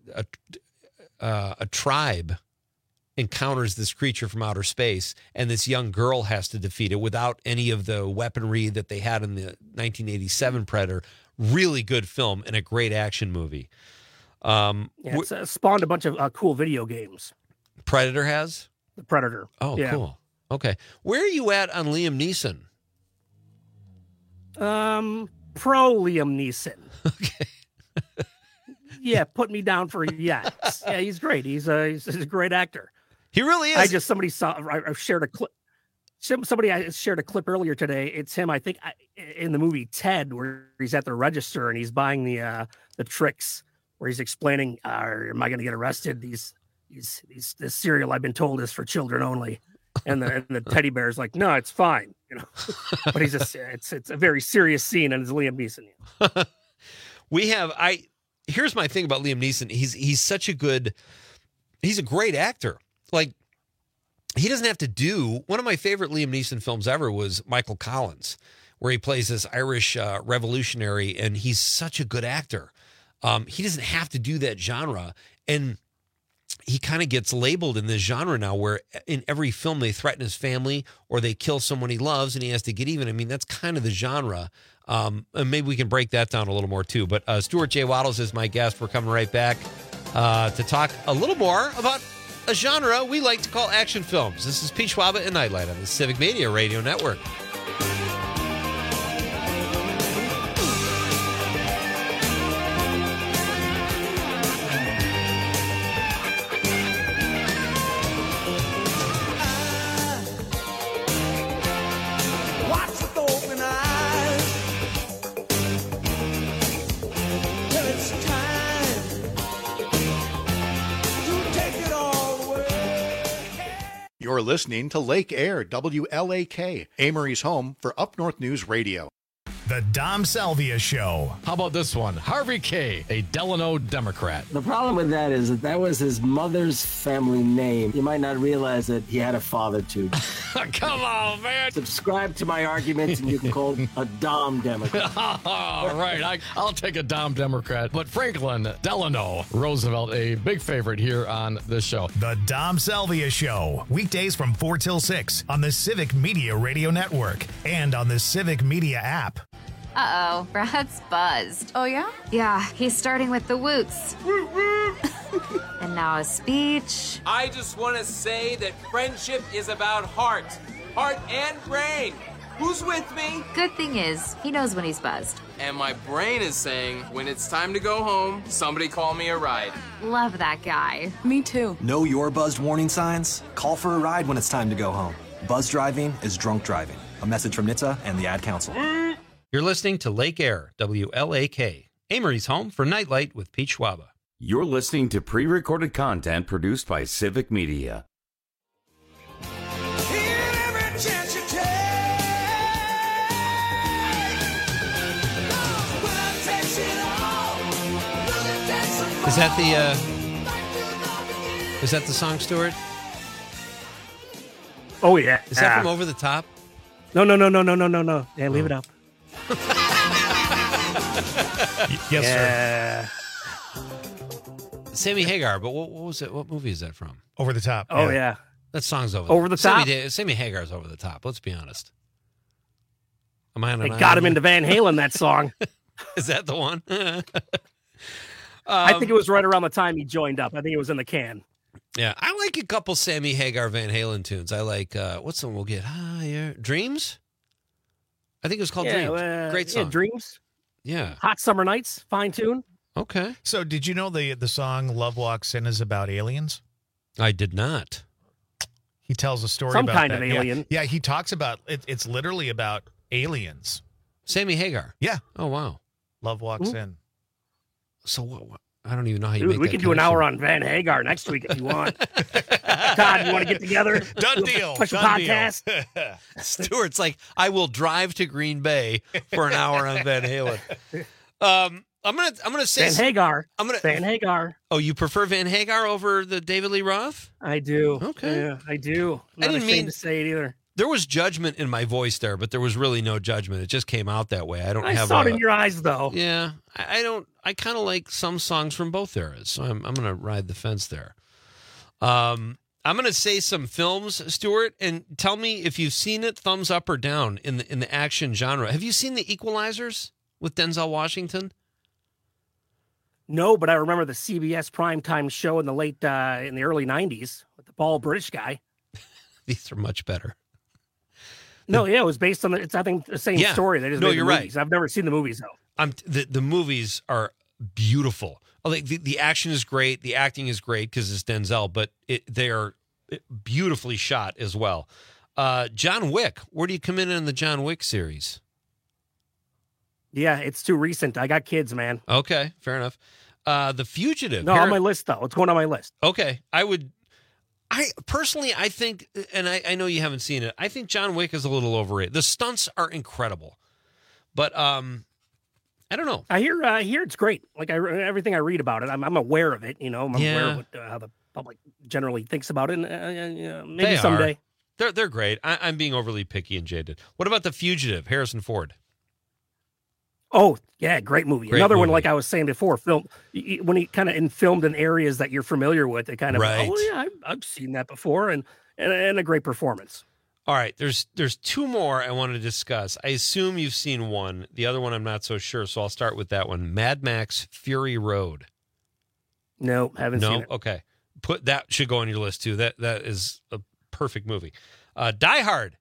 tribe encounters this creature from outer space, and this young girl has to defeat it without any of the weaponry that they had in the 1987 Predator. Really good film and a great action movie. It's spawned a bunch of cool video games. Predator has? The Predator. Oh, yeah. Cool. Okay. Where are you at on Liam Neeson? Pro Liam Neeson. Okay. Yeah, put me down for yes. Yeah, he's great. He's a great actor. He really is. Somebody I shared a clip. I shared a clip earlier today. It's him, I think, in the movie Ted, where he's at the register and he's buying the tricks, where he's explaining, "Am I going to get arrested? This cereal I've been told is for children only." And the teddy bear's like, "No, it's fine," you know. But it's a very serious scene, and it's Liam Neeson. Here's my thing about Liam Neeson. He's a great actor. Like, he doesn't have to do. One of my favorite Liam Neeson films ever was Michael Collins, where he plays this Irish revolutionary, and he's such a good actor. He doesn't have to do that genre, and he kind of gets labeled in this genre now, where in every film they threaten his family or they kill someone he loves, and he has to get even. I mean, that's kind of the genre. And maybe we can break that down a little more too. But Stuart J. Waddles is my guest. We're coming right back to talk a little more about a genre we like to call action films. This is Pete Schwaba and Nightlight on the Civic Media Radio Network. You're listening to Lake Air, WLAK, Amory's home for Up North News Radio. The Dom Salvia Show. How about this one? Harvey K., a Delano Democrat. The problem with that is that was his mother's family name. You might not realize that he had a father, too. Come on, man. Subscribe to my arguments, and you can call a Dom Democrat. All right, I'll take a Dom Democrat. But Franklin Delano Roosevelt, a big favorite here on this show. The Dom Salvia Show. Weekdays from 4 till 6 on the Civic Media Radio Network and on the Civic Media app. Uh-oh, Brad's buzzed. Oh, yeah? Yeah, he's starting with the woots. And now a speech. I just want to say that friendship is about heart and brain. Who's with me? Good thing is, he knows when he's buzzed. And my brain is saying, when it's time to go home, somebody call me a ride. Love that guy. Me too. Know your buzzed warning signs? Call for a ride when it's time to go home. Buzz driving is drunk driving. A message from NHTSA and the Ad Council. You're listening to Lake Air, WLAK, Amory's home for Nightlight with Pete Schwaba. You're listening to pre-recorded content produced by Civic Media. Is that the song, Stuart? Oh yeah. Is that from Over the Top? No. Yeah, leave it up. Yes, sir. Sammy Hagar, but what was it? What movie is that from? Over the Top. Oh yeah. That song's Over the Top. Sammy Hagar's Over the Top. Let's be honest. Am I on They an got him island? into Van Halen, that song. Is that the one? I think it was right around the time he joined up. I think it was in the can. Yeah, I like a couple Sammy Hagar Van Halen tunes. I like, what's the one we'll get higher? Dreams? I think it was called Dreams. Great song. Yeah, Dreams. Yeah. Hot Summer Nights, fine tune. Okay. So did you know the song Love Walks In is about aliens? I did not. He tells a story Some about kind that. of alien. Yeah, he talks about it. It's literally about aliens. Sammy Hagar. Yeah. Oh, wow. Love Walks In. So what? I don't even know how you Dude, make we that can do an connection. hour on Van Hagar next week if you want. Todd, you want to get together? Done deal. Special Done podcast. deal. Stuart's like, I will drive to Green Bay for an hour on Van Halen. I'm gonna say Van Hagar. I'm gonna Van Hagar. Oh, you prefer Van Hagar over the David Lee Roth? I do. Okay. Yeah, I do. I'm I not didn't ashamed mean to say it either. There was judgment in my voice there, but there was really no judgment. It just came out that way. I don't I have saw it in your eyes, though. Yeah, I don't. I kind of like some songs from both eras, so I'm going to ride the fence there. I'm going to say some films, Stuart, and tell me if you've seen it. Thumbs up or down in the action genre. Have you seen The Equalizers with Denzel Washington? No, but I remember the CBS primetime show in the early '90s with the bald British guy. These are much better. No, yeah, it was based on I think the same story. They just made you're the right. movies. I've never seen the movies though. The movies are beautiful. Like the action is great, the acting is great because it's Denzel, but they are beautifully shot as well. John Wick, where do you come in the John Wick series? Yeah, it's too recent. I got kids, man. Okay, fair enough. The Fugitive. No, on my list though. It's going on my list. Okay, I personally think, and I know you haven't seen it, I think John Wick is a little overrated. The stunts are incredible, but I don't know. I hear it's great. Like everything I read about it, I'm aware of it. You know, I'm aware of how the public generally thinks about it. And, maybe someday. They're great. I'm being overly picky and jaded. What about The Fugitive? Harrison Ford. Oh yeah, great movie. Great Another one, movie. like I was saying before, when he kind of filmed in areas that you're familiar with. It kind of Right. oh yeah, I've seen that before, and a great performance. All right, there's two more I want to discuss. I assume you've seen one. The other one I'm not so sure, so I'll start with that one. Mad Max Fury Road. No, haven't seen it. Okay. That should go on your list too. That is a perfect movie. Die Hard.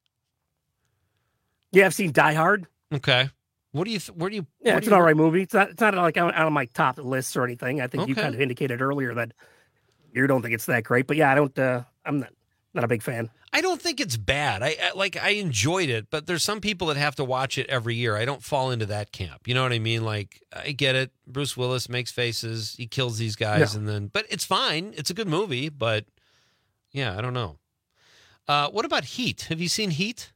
Yeah, I've seen Die Hard. Okay. What do you? Yeah, it's an all right movie. It's not like out of my top lists or anything. I think you Okay. kind of indicated earlier that you don't think it's that great. But yeah, I don't. I'm not a big fan. I don't think it's bad. I enjoyed it, but there's some people that have to watch it every year. I don't fall into that camp. You know what I mean? Like, I get it. Bruce Willis makes faces. He kills these guys, but it's fine. It's a good movie, but yeah, I don't know. What about Heat? Have you seen Heat?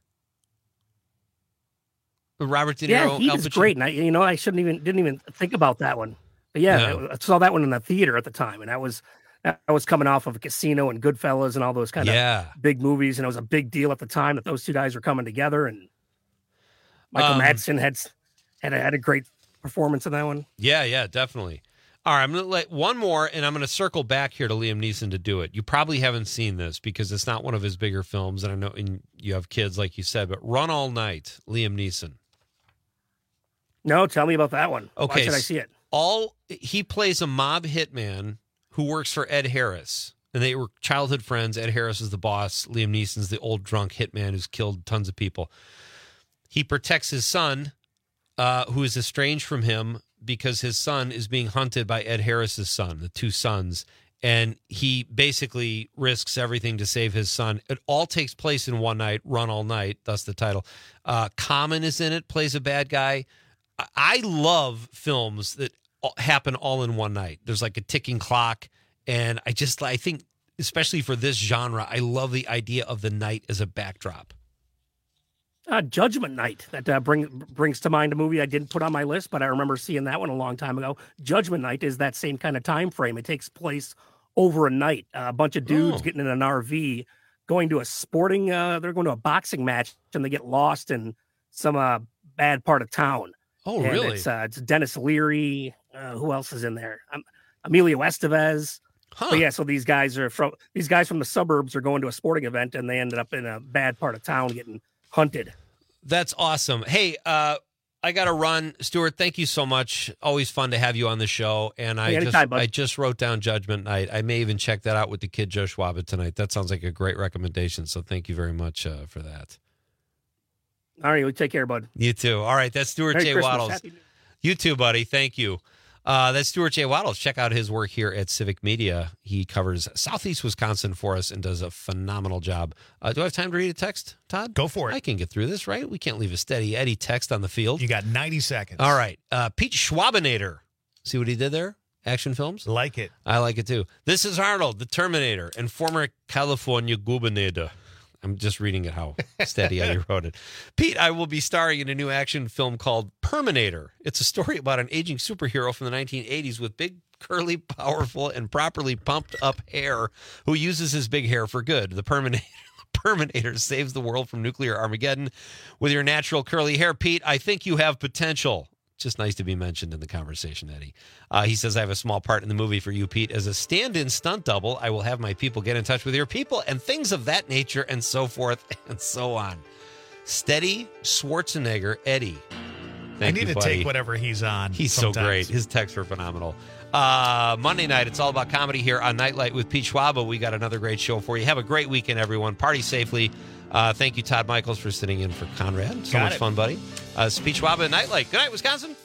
Robert De Niro. Yeah, Heat Al is Pacino? great. And I didn't even think about that one. But yeah, I saw that one in the theater at the time, and I was coming off of Casino and Goodfellas and all those kind of big movies, and it was a big deal at the time that those two guys were coming together. And Michael Madsen had a great performance in that one. Yeah, definitely. All right, I'm going to let one more, and I'm going to circle back here to Liam Neeson to do it. You probably haven't seen this because it's not one of his bigger films, and I know you have kids, like you said, but Run All Night, Liam Neeson. No, tell me about that one. Okay, Why should I see it? He plays a mob hitman who works for Ed Harris, and they were childhood friends. Ed Harris is the boss. Liam Neeson's the old drunk hitman who's killed tons of people. He protects his son, who is estranged from him because his son is being hunted by Ed Harris's son, the two sons, and he basically risks everything to save his son. It all takes place in one night, Run All Night, thus the title. Common is in it, plays a bad guy. I love films that happen all in one night. There's like a ticking clock. And I think, especially for this genre, I love the idea of the night as a backdrop. Judgment Night, that brings to mind a movie I didn't put on my list, but I remember seeing that one a long time ago. Judgment Night is that same kind of time frame. It takes place over a night. A bunch of dudes getting in an RV, going to a sporting, they're going to a boxing match, and they get lost in some bad part of town. Oh, and really? It's Dennis Leary. Who else is in there? Emilio Estevez. Huh. But yeah, so these guys from the suburbs are going to a sporting event, and they ended up in a bad part of town getting hunted. That's awesome. Hey, I got to run. Stuart, thank you so much. Always fun to have you on the show. And I just wrote down Judgment Night. I may even check that out with the kid Joe Schwab tonight. That sounds like a great recommendation. So thank you very much for that. All right, well, take care, bud. You too. All right, that's Stuart J. Waddles. You too, buddy. Thank you. That's Stuart J. Waddles. Check out his work here at Civic Media. He covers Southeast Wisconsin for us and does a phenomenal job. Do I have time to read a text, Todd? Go for it. I can get through this, right? We can't leave a steady Eddie text on the field. You got 90 seconds. All right. Pete Schwabinator. See what he did there? Action films? Like it. I like it too. This is Arnold, the Terminator, and former California Gubernator. I'm just reading it how steady I wrote it. Pete, I will be starring in a new action film called Perminator. It's a story about an aging superhero from the 1980s with big, curly, powerful, and properly pumped up hair who uses his big hair for good. The Perminator saves the world from nuclear Armageddon. With your natural curly hair, Pete, I think you have potential. Just nice to be mentioned in the conversation, Eddie. He says, I have a small part in the movie for you, Pete. As a stand-in stunt double, I will have my people get in touch with your people and things of that nature and so forth and so on. Steady Schwarzenegger, Eddie. Thank you, buddy. Take whatever he's on. He's sometimes. So great. His texts were phenomenal. Monday night, it's all about comedy here on Nightlight with Pete Schwab. We got another great show for you. Have a great weekend, everyone. Party safely. Thank you, Todd Michaels, for sitting in for Conrad. So much fun, buddy. It's Pete Schwab at Nightlight. Good night, Wisconsin.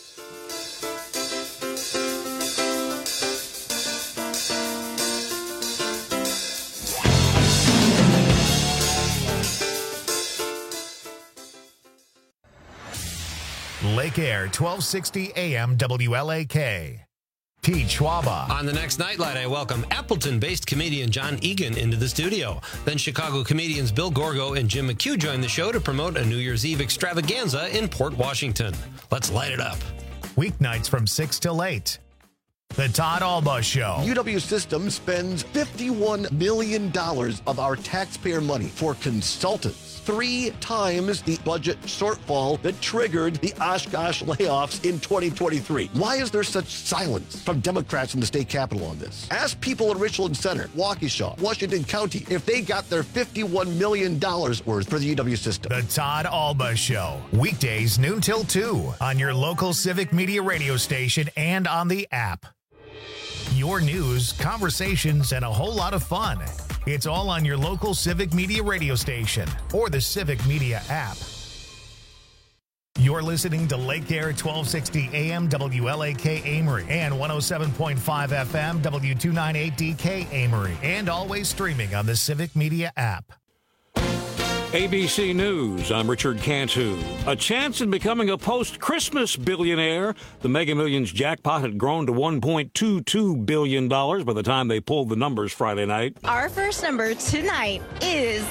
Lake Air, 1260 AM WLAK. Pete Schwaba. On the next Nightlight, I welcome Appleton-based comedian John Egan into the studio. Then Chicago comedians Bill Gorgo and Jim McHugh join the show to promote a New Year's Eve extravaganza in Port Washington. Let's light it up. Weeknights from 6 till 8. The Todd Alba Show. UW Systems spends $51 million of our taxpayer money for consultants. 3 times the budget shortfall that triggered the Oshkosh layoffs in 2023. Why is there such silence from Democrats in the state capitol on this? Ask people in Richland Center, Waukesha, Washington County, if they got their $51 million worth for the UW system. The Todd Alba Show. Weekdays noon till 2 on your local Civic Media radio station and on the app. Your news, conversations, and a whole lot of fun. It's all on your local Civic Media radio station or the Civic Media app. You're listening to Lake Air 1260 AM WLAK Amory and 107.5 FM W298DK Amory, and always streaming on the Civic Media app. ABC News, I'm Richard Cantu. A chance in becoming a post-Christmas billionaire. The Mega Millions jackpot had grown to $1.22 billion by the time they pulled the numbers Friday night. Our first number tonight is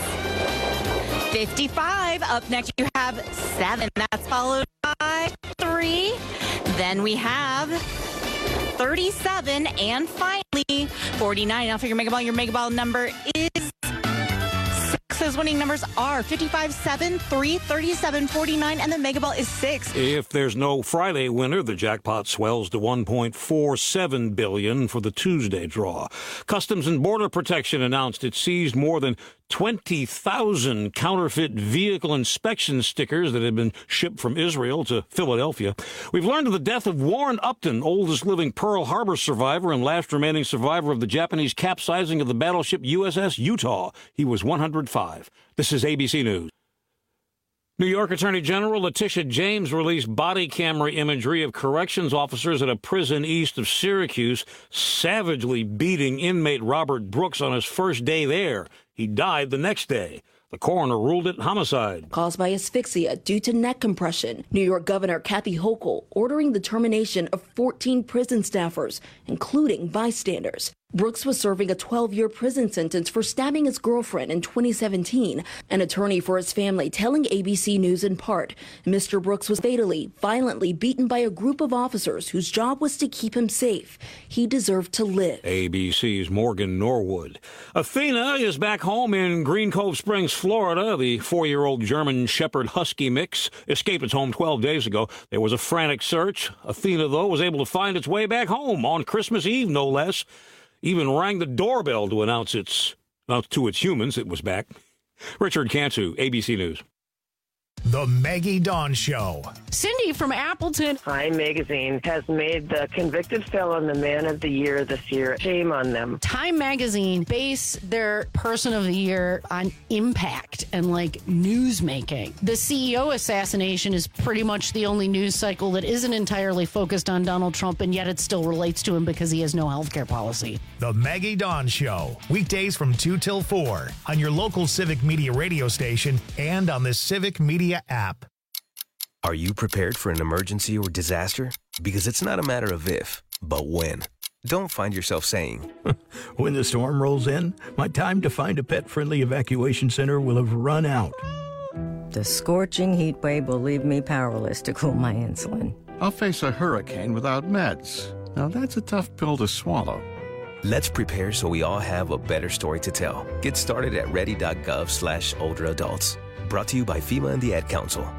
55. Up next, you have 7. That's followed by 3. Then we have 37. And finally, 49. Now for your Mega Ball number is 6. Those winning numbers are 55, 7, 3, 37, 49, and the Mega Ball is 6. If there's no Friday winner, the jackpot swells to $1.47 billion for the Tuesday draw. Customs and Border Protection announced it seized more than 20,000 counterfeit vehicle inspection stickers that had been shipped from Israel to Philadelphia. We've learned of the death of Warren Upton, oldest living Pearl Harbor survivor and last remaining survivor of the Japanese capsizing of the battleship USS Utah. He was 105. This is ABC News. New York Attorney General Letitia James released body camera imagery of corrections officers at a prison east of Syracuse savagely beating inmate Robert Brooks on his first day there. He died the next day. The coroner ruled it homicide. Caused by asphyxia due to neck compression. New York Governor Kathy Hochul ordering the termination of 14 prison staffers, including bystanders. Brooks was serving a 12-year prison sentence for stabbing his girlfriend in 2017. An attorney for his family telling ABC News in part, Mr. Brooks was fatally, violently beaten by a group of officers whose job was to keep him safe. He deserved to live. ABC's Morgan Norwood. Athena is back home in Green Cove Springs, Florida. The 4-year-old German Shepherd Husky mix escaped its home 12 days ago. There was a frantic search. Athena, though, was able to find its way back home on Christmas Eve, no less. Even rang the doorbell to announce to its humans it was back. Richard Cantu, ABC News. The Maggie Dawn Show. Cindy from Appleton. Time Magazine has made the convicted felon the Man of the Year this year. Shame on them. Time Magazine base their Person of the Year on impact and like news making. The CEO assassination is pretty much the only news cycle that isn't entirely focused on Donald Trump, and yet it still relates to him because he has no health care policy. The Maggie Dawn Show. Weekdays from 2 till 4 on your local Civic Media radio station and on the Civic Media app. Are you prepared for an emergency or disaster? Because it's not a matter of if, but when. Don't find yourself saying, when the storm rolls in, my time to find a pet-friendly evacuation center will have run out. The scorching heat wave will leave me powerless to cool my insulin. I'll face a hurricane without meds. Now that's a tough pill to swallow. Let's prepare so we all have a better story to tell. Get started at ready.gov/older adults. Brought to you by FEMA and the Ad Council.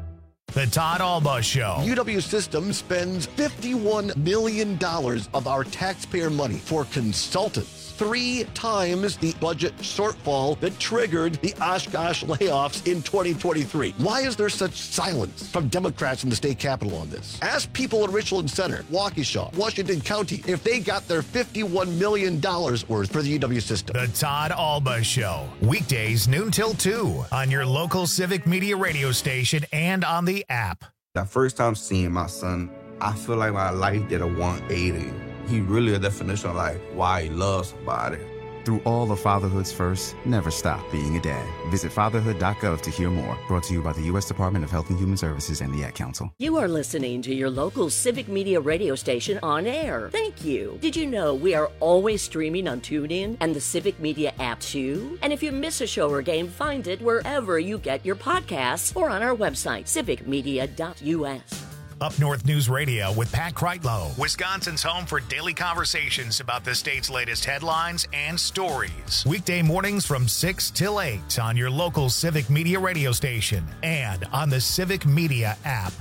The Todd Alba Show. UW Systems spends $51 million of our taxpayer money for consultants. 3 times the budget shortfall that triggered the Oshkosh layoffs in 2023. Why is there such silence from Democrats in the state capitol on this? Ask people in Richland Center, Waukesha, Washington County, if they got their $51 million worth for the UW system. The Todd Alba Show. Weekdays noon till 2 on your local Civic Media radio station and on the app. The first time seeing my son, I feel like my life did a 180. He really a definition of like why he loves somebody. Through all of fatherhood's first, never stop being a dad. Visit fatherhood.gov to hear more. Brought to you by the U.S. Department of Health and Human Services and the Ad Council. You are listening to your local Civic Media radio station on air. Thank you. Did you know we are always streaming on TuneIn and the Civic Media app too? And if you miss a show or game, find it wherever you get your podcasts or on our website, civicmedia.us. Up North News Radio with Pat Kreitlow, Wisconsin's home for daily conversations about the state's latest headlines and stories. Weekday mornings from 6 till 8 on your local Civic Media radio station and on the Civic Media app.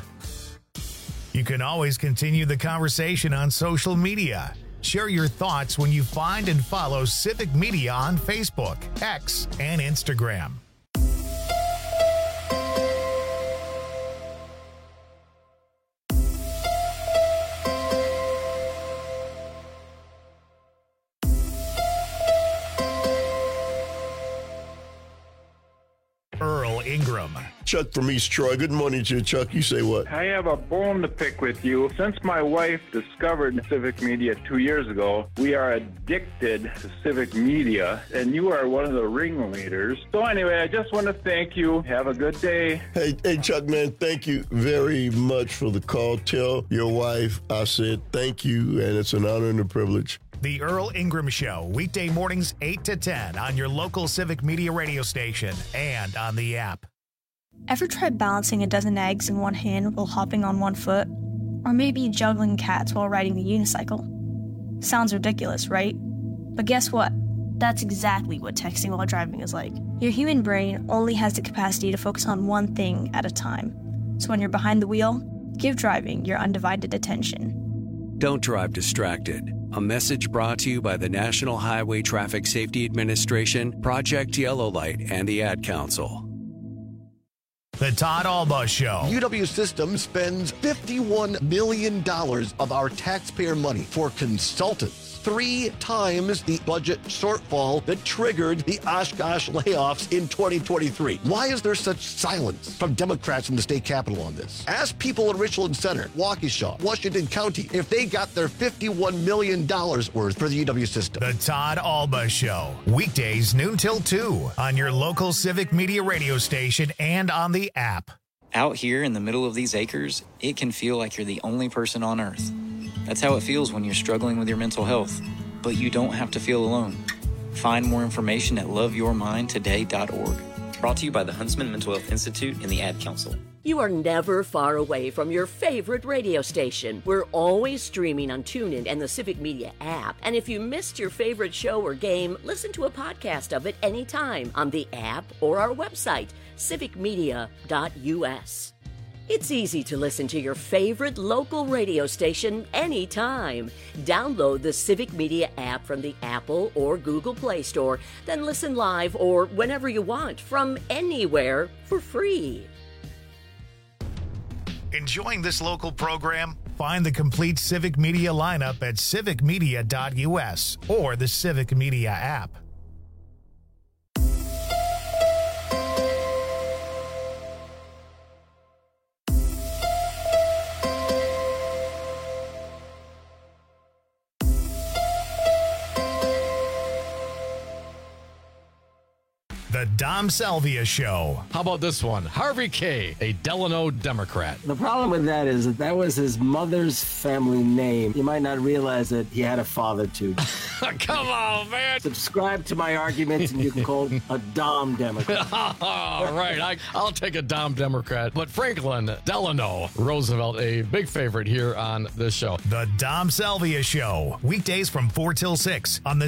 You can always continue the conversation on social media. Share your thoughts when you find and follow Civic Media on Facebook, X, and Instagram. Earl Ingram. Chuck from East Troy. Good morning to you, Chuck. You say what? I have a bone to pick with you. Since my wife discovered Civic Media 2 years ago, we are addicted to Civic Media, and you are one of the ringleaders. So anyway, I just want to thank you. Have a good day. Hey, Chuck, man, thank you very much for the call. Tell your wife I said thank you, and it's an honor and a privilege. The Earl Ingram Show, weekday mornings 8 to 10 on your local Civic Media radio station and on the app. Ever tried balancing a dozen eggs in one hand while hopping on one foot? Or maybe juggling cats while riding a unicycle? Sounds ridiculous, right? But guess what? That's exactly what texting while driving is like. Your human brain only has the capacity to focus on one thing at a time. So when you're behind the wheel, give driving your undivided attention. Don't drive distracted. A message brought to you by the National Highway Traffic Safety Administration, Project Yellow Light, and the Ad Council. The Todd Alba Show. UW System spends $51 million of our taxpayer money for consultants. 3 times the budget shortfall that triggered the Oshkosh layoffs in 2023. Why is there such silence from Democrats in the state capitol on this? Ask people in Richland Center, Waukesha, Washington County if they got their $51 million worth for the UW System. The Todd Alba Show. Weekdays noon till 2 on your local Civic Media radio station and on the app. Out here in the middle of these acres, it can feel like you're the only person on earth. That's how it feels when you're struggling with your mental health. But you don't have to feel alone. Find more information at loveyourmindtoday.org. Brought to you by the Huntsman Mental Health Institute and the Ad Council. You are never far away from your favorite radio station. We're always streaming on TuneIn and the Civic Media app. And if you missed your favorite show or game, listen to a podcast of it anytime on the app or our website, civicmedia.us. It's easy to listen to your favorite local radio station anytime. Download the Civic Media app from the Apple or Google Play Store, then listen live or whenever you want from anywhere for free. Enjoying this local program? Find the complete Civic Media lineup at civicmedia.us or the Civic Media app. The Dom Salvia Show. How about this one? Harvey K., a Delano Democrat. The problem with that is that was his mother's family name. You might not realize that he had a father, too. Come on, man. Subscribe to my arguments and you can call him a Dom Democrat. All right, I'll take a Dom Democrat. But Franklin Delano Roosevelt, a big favorite here on this show. The Dom Salvia Show. Weekdays from 4 till 6 on the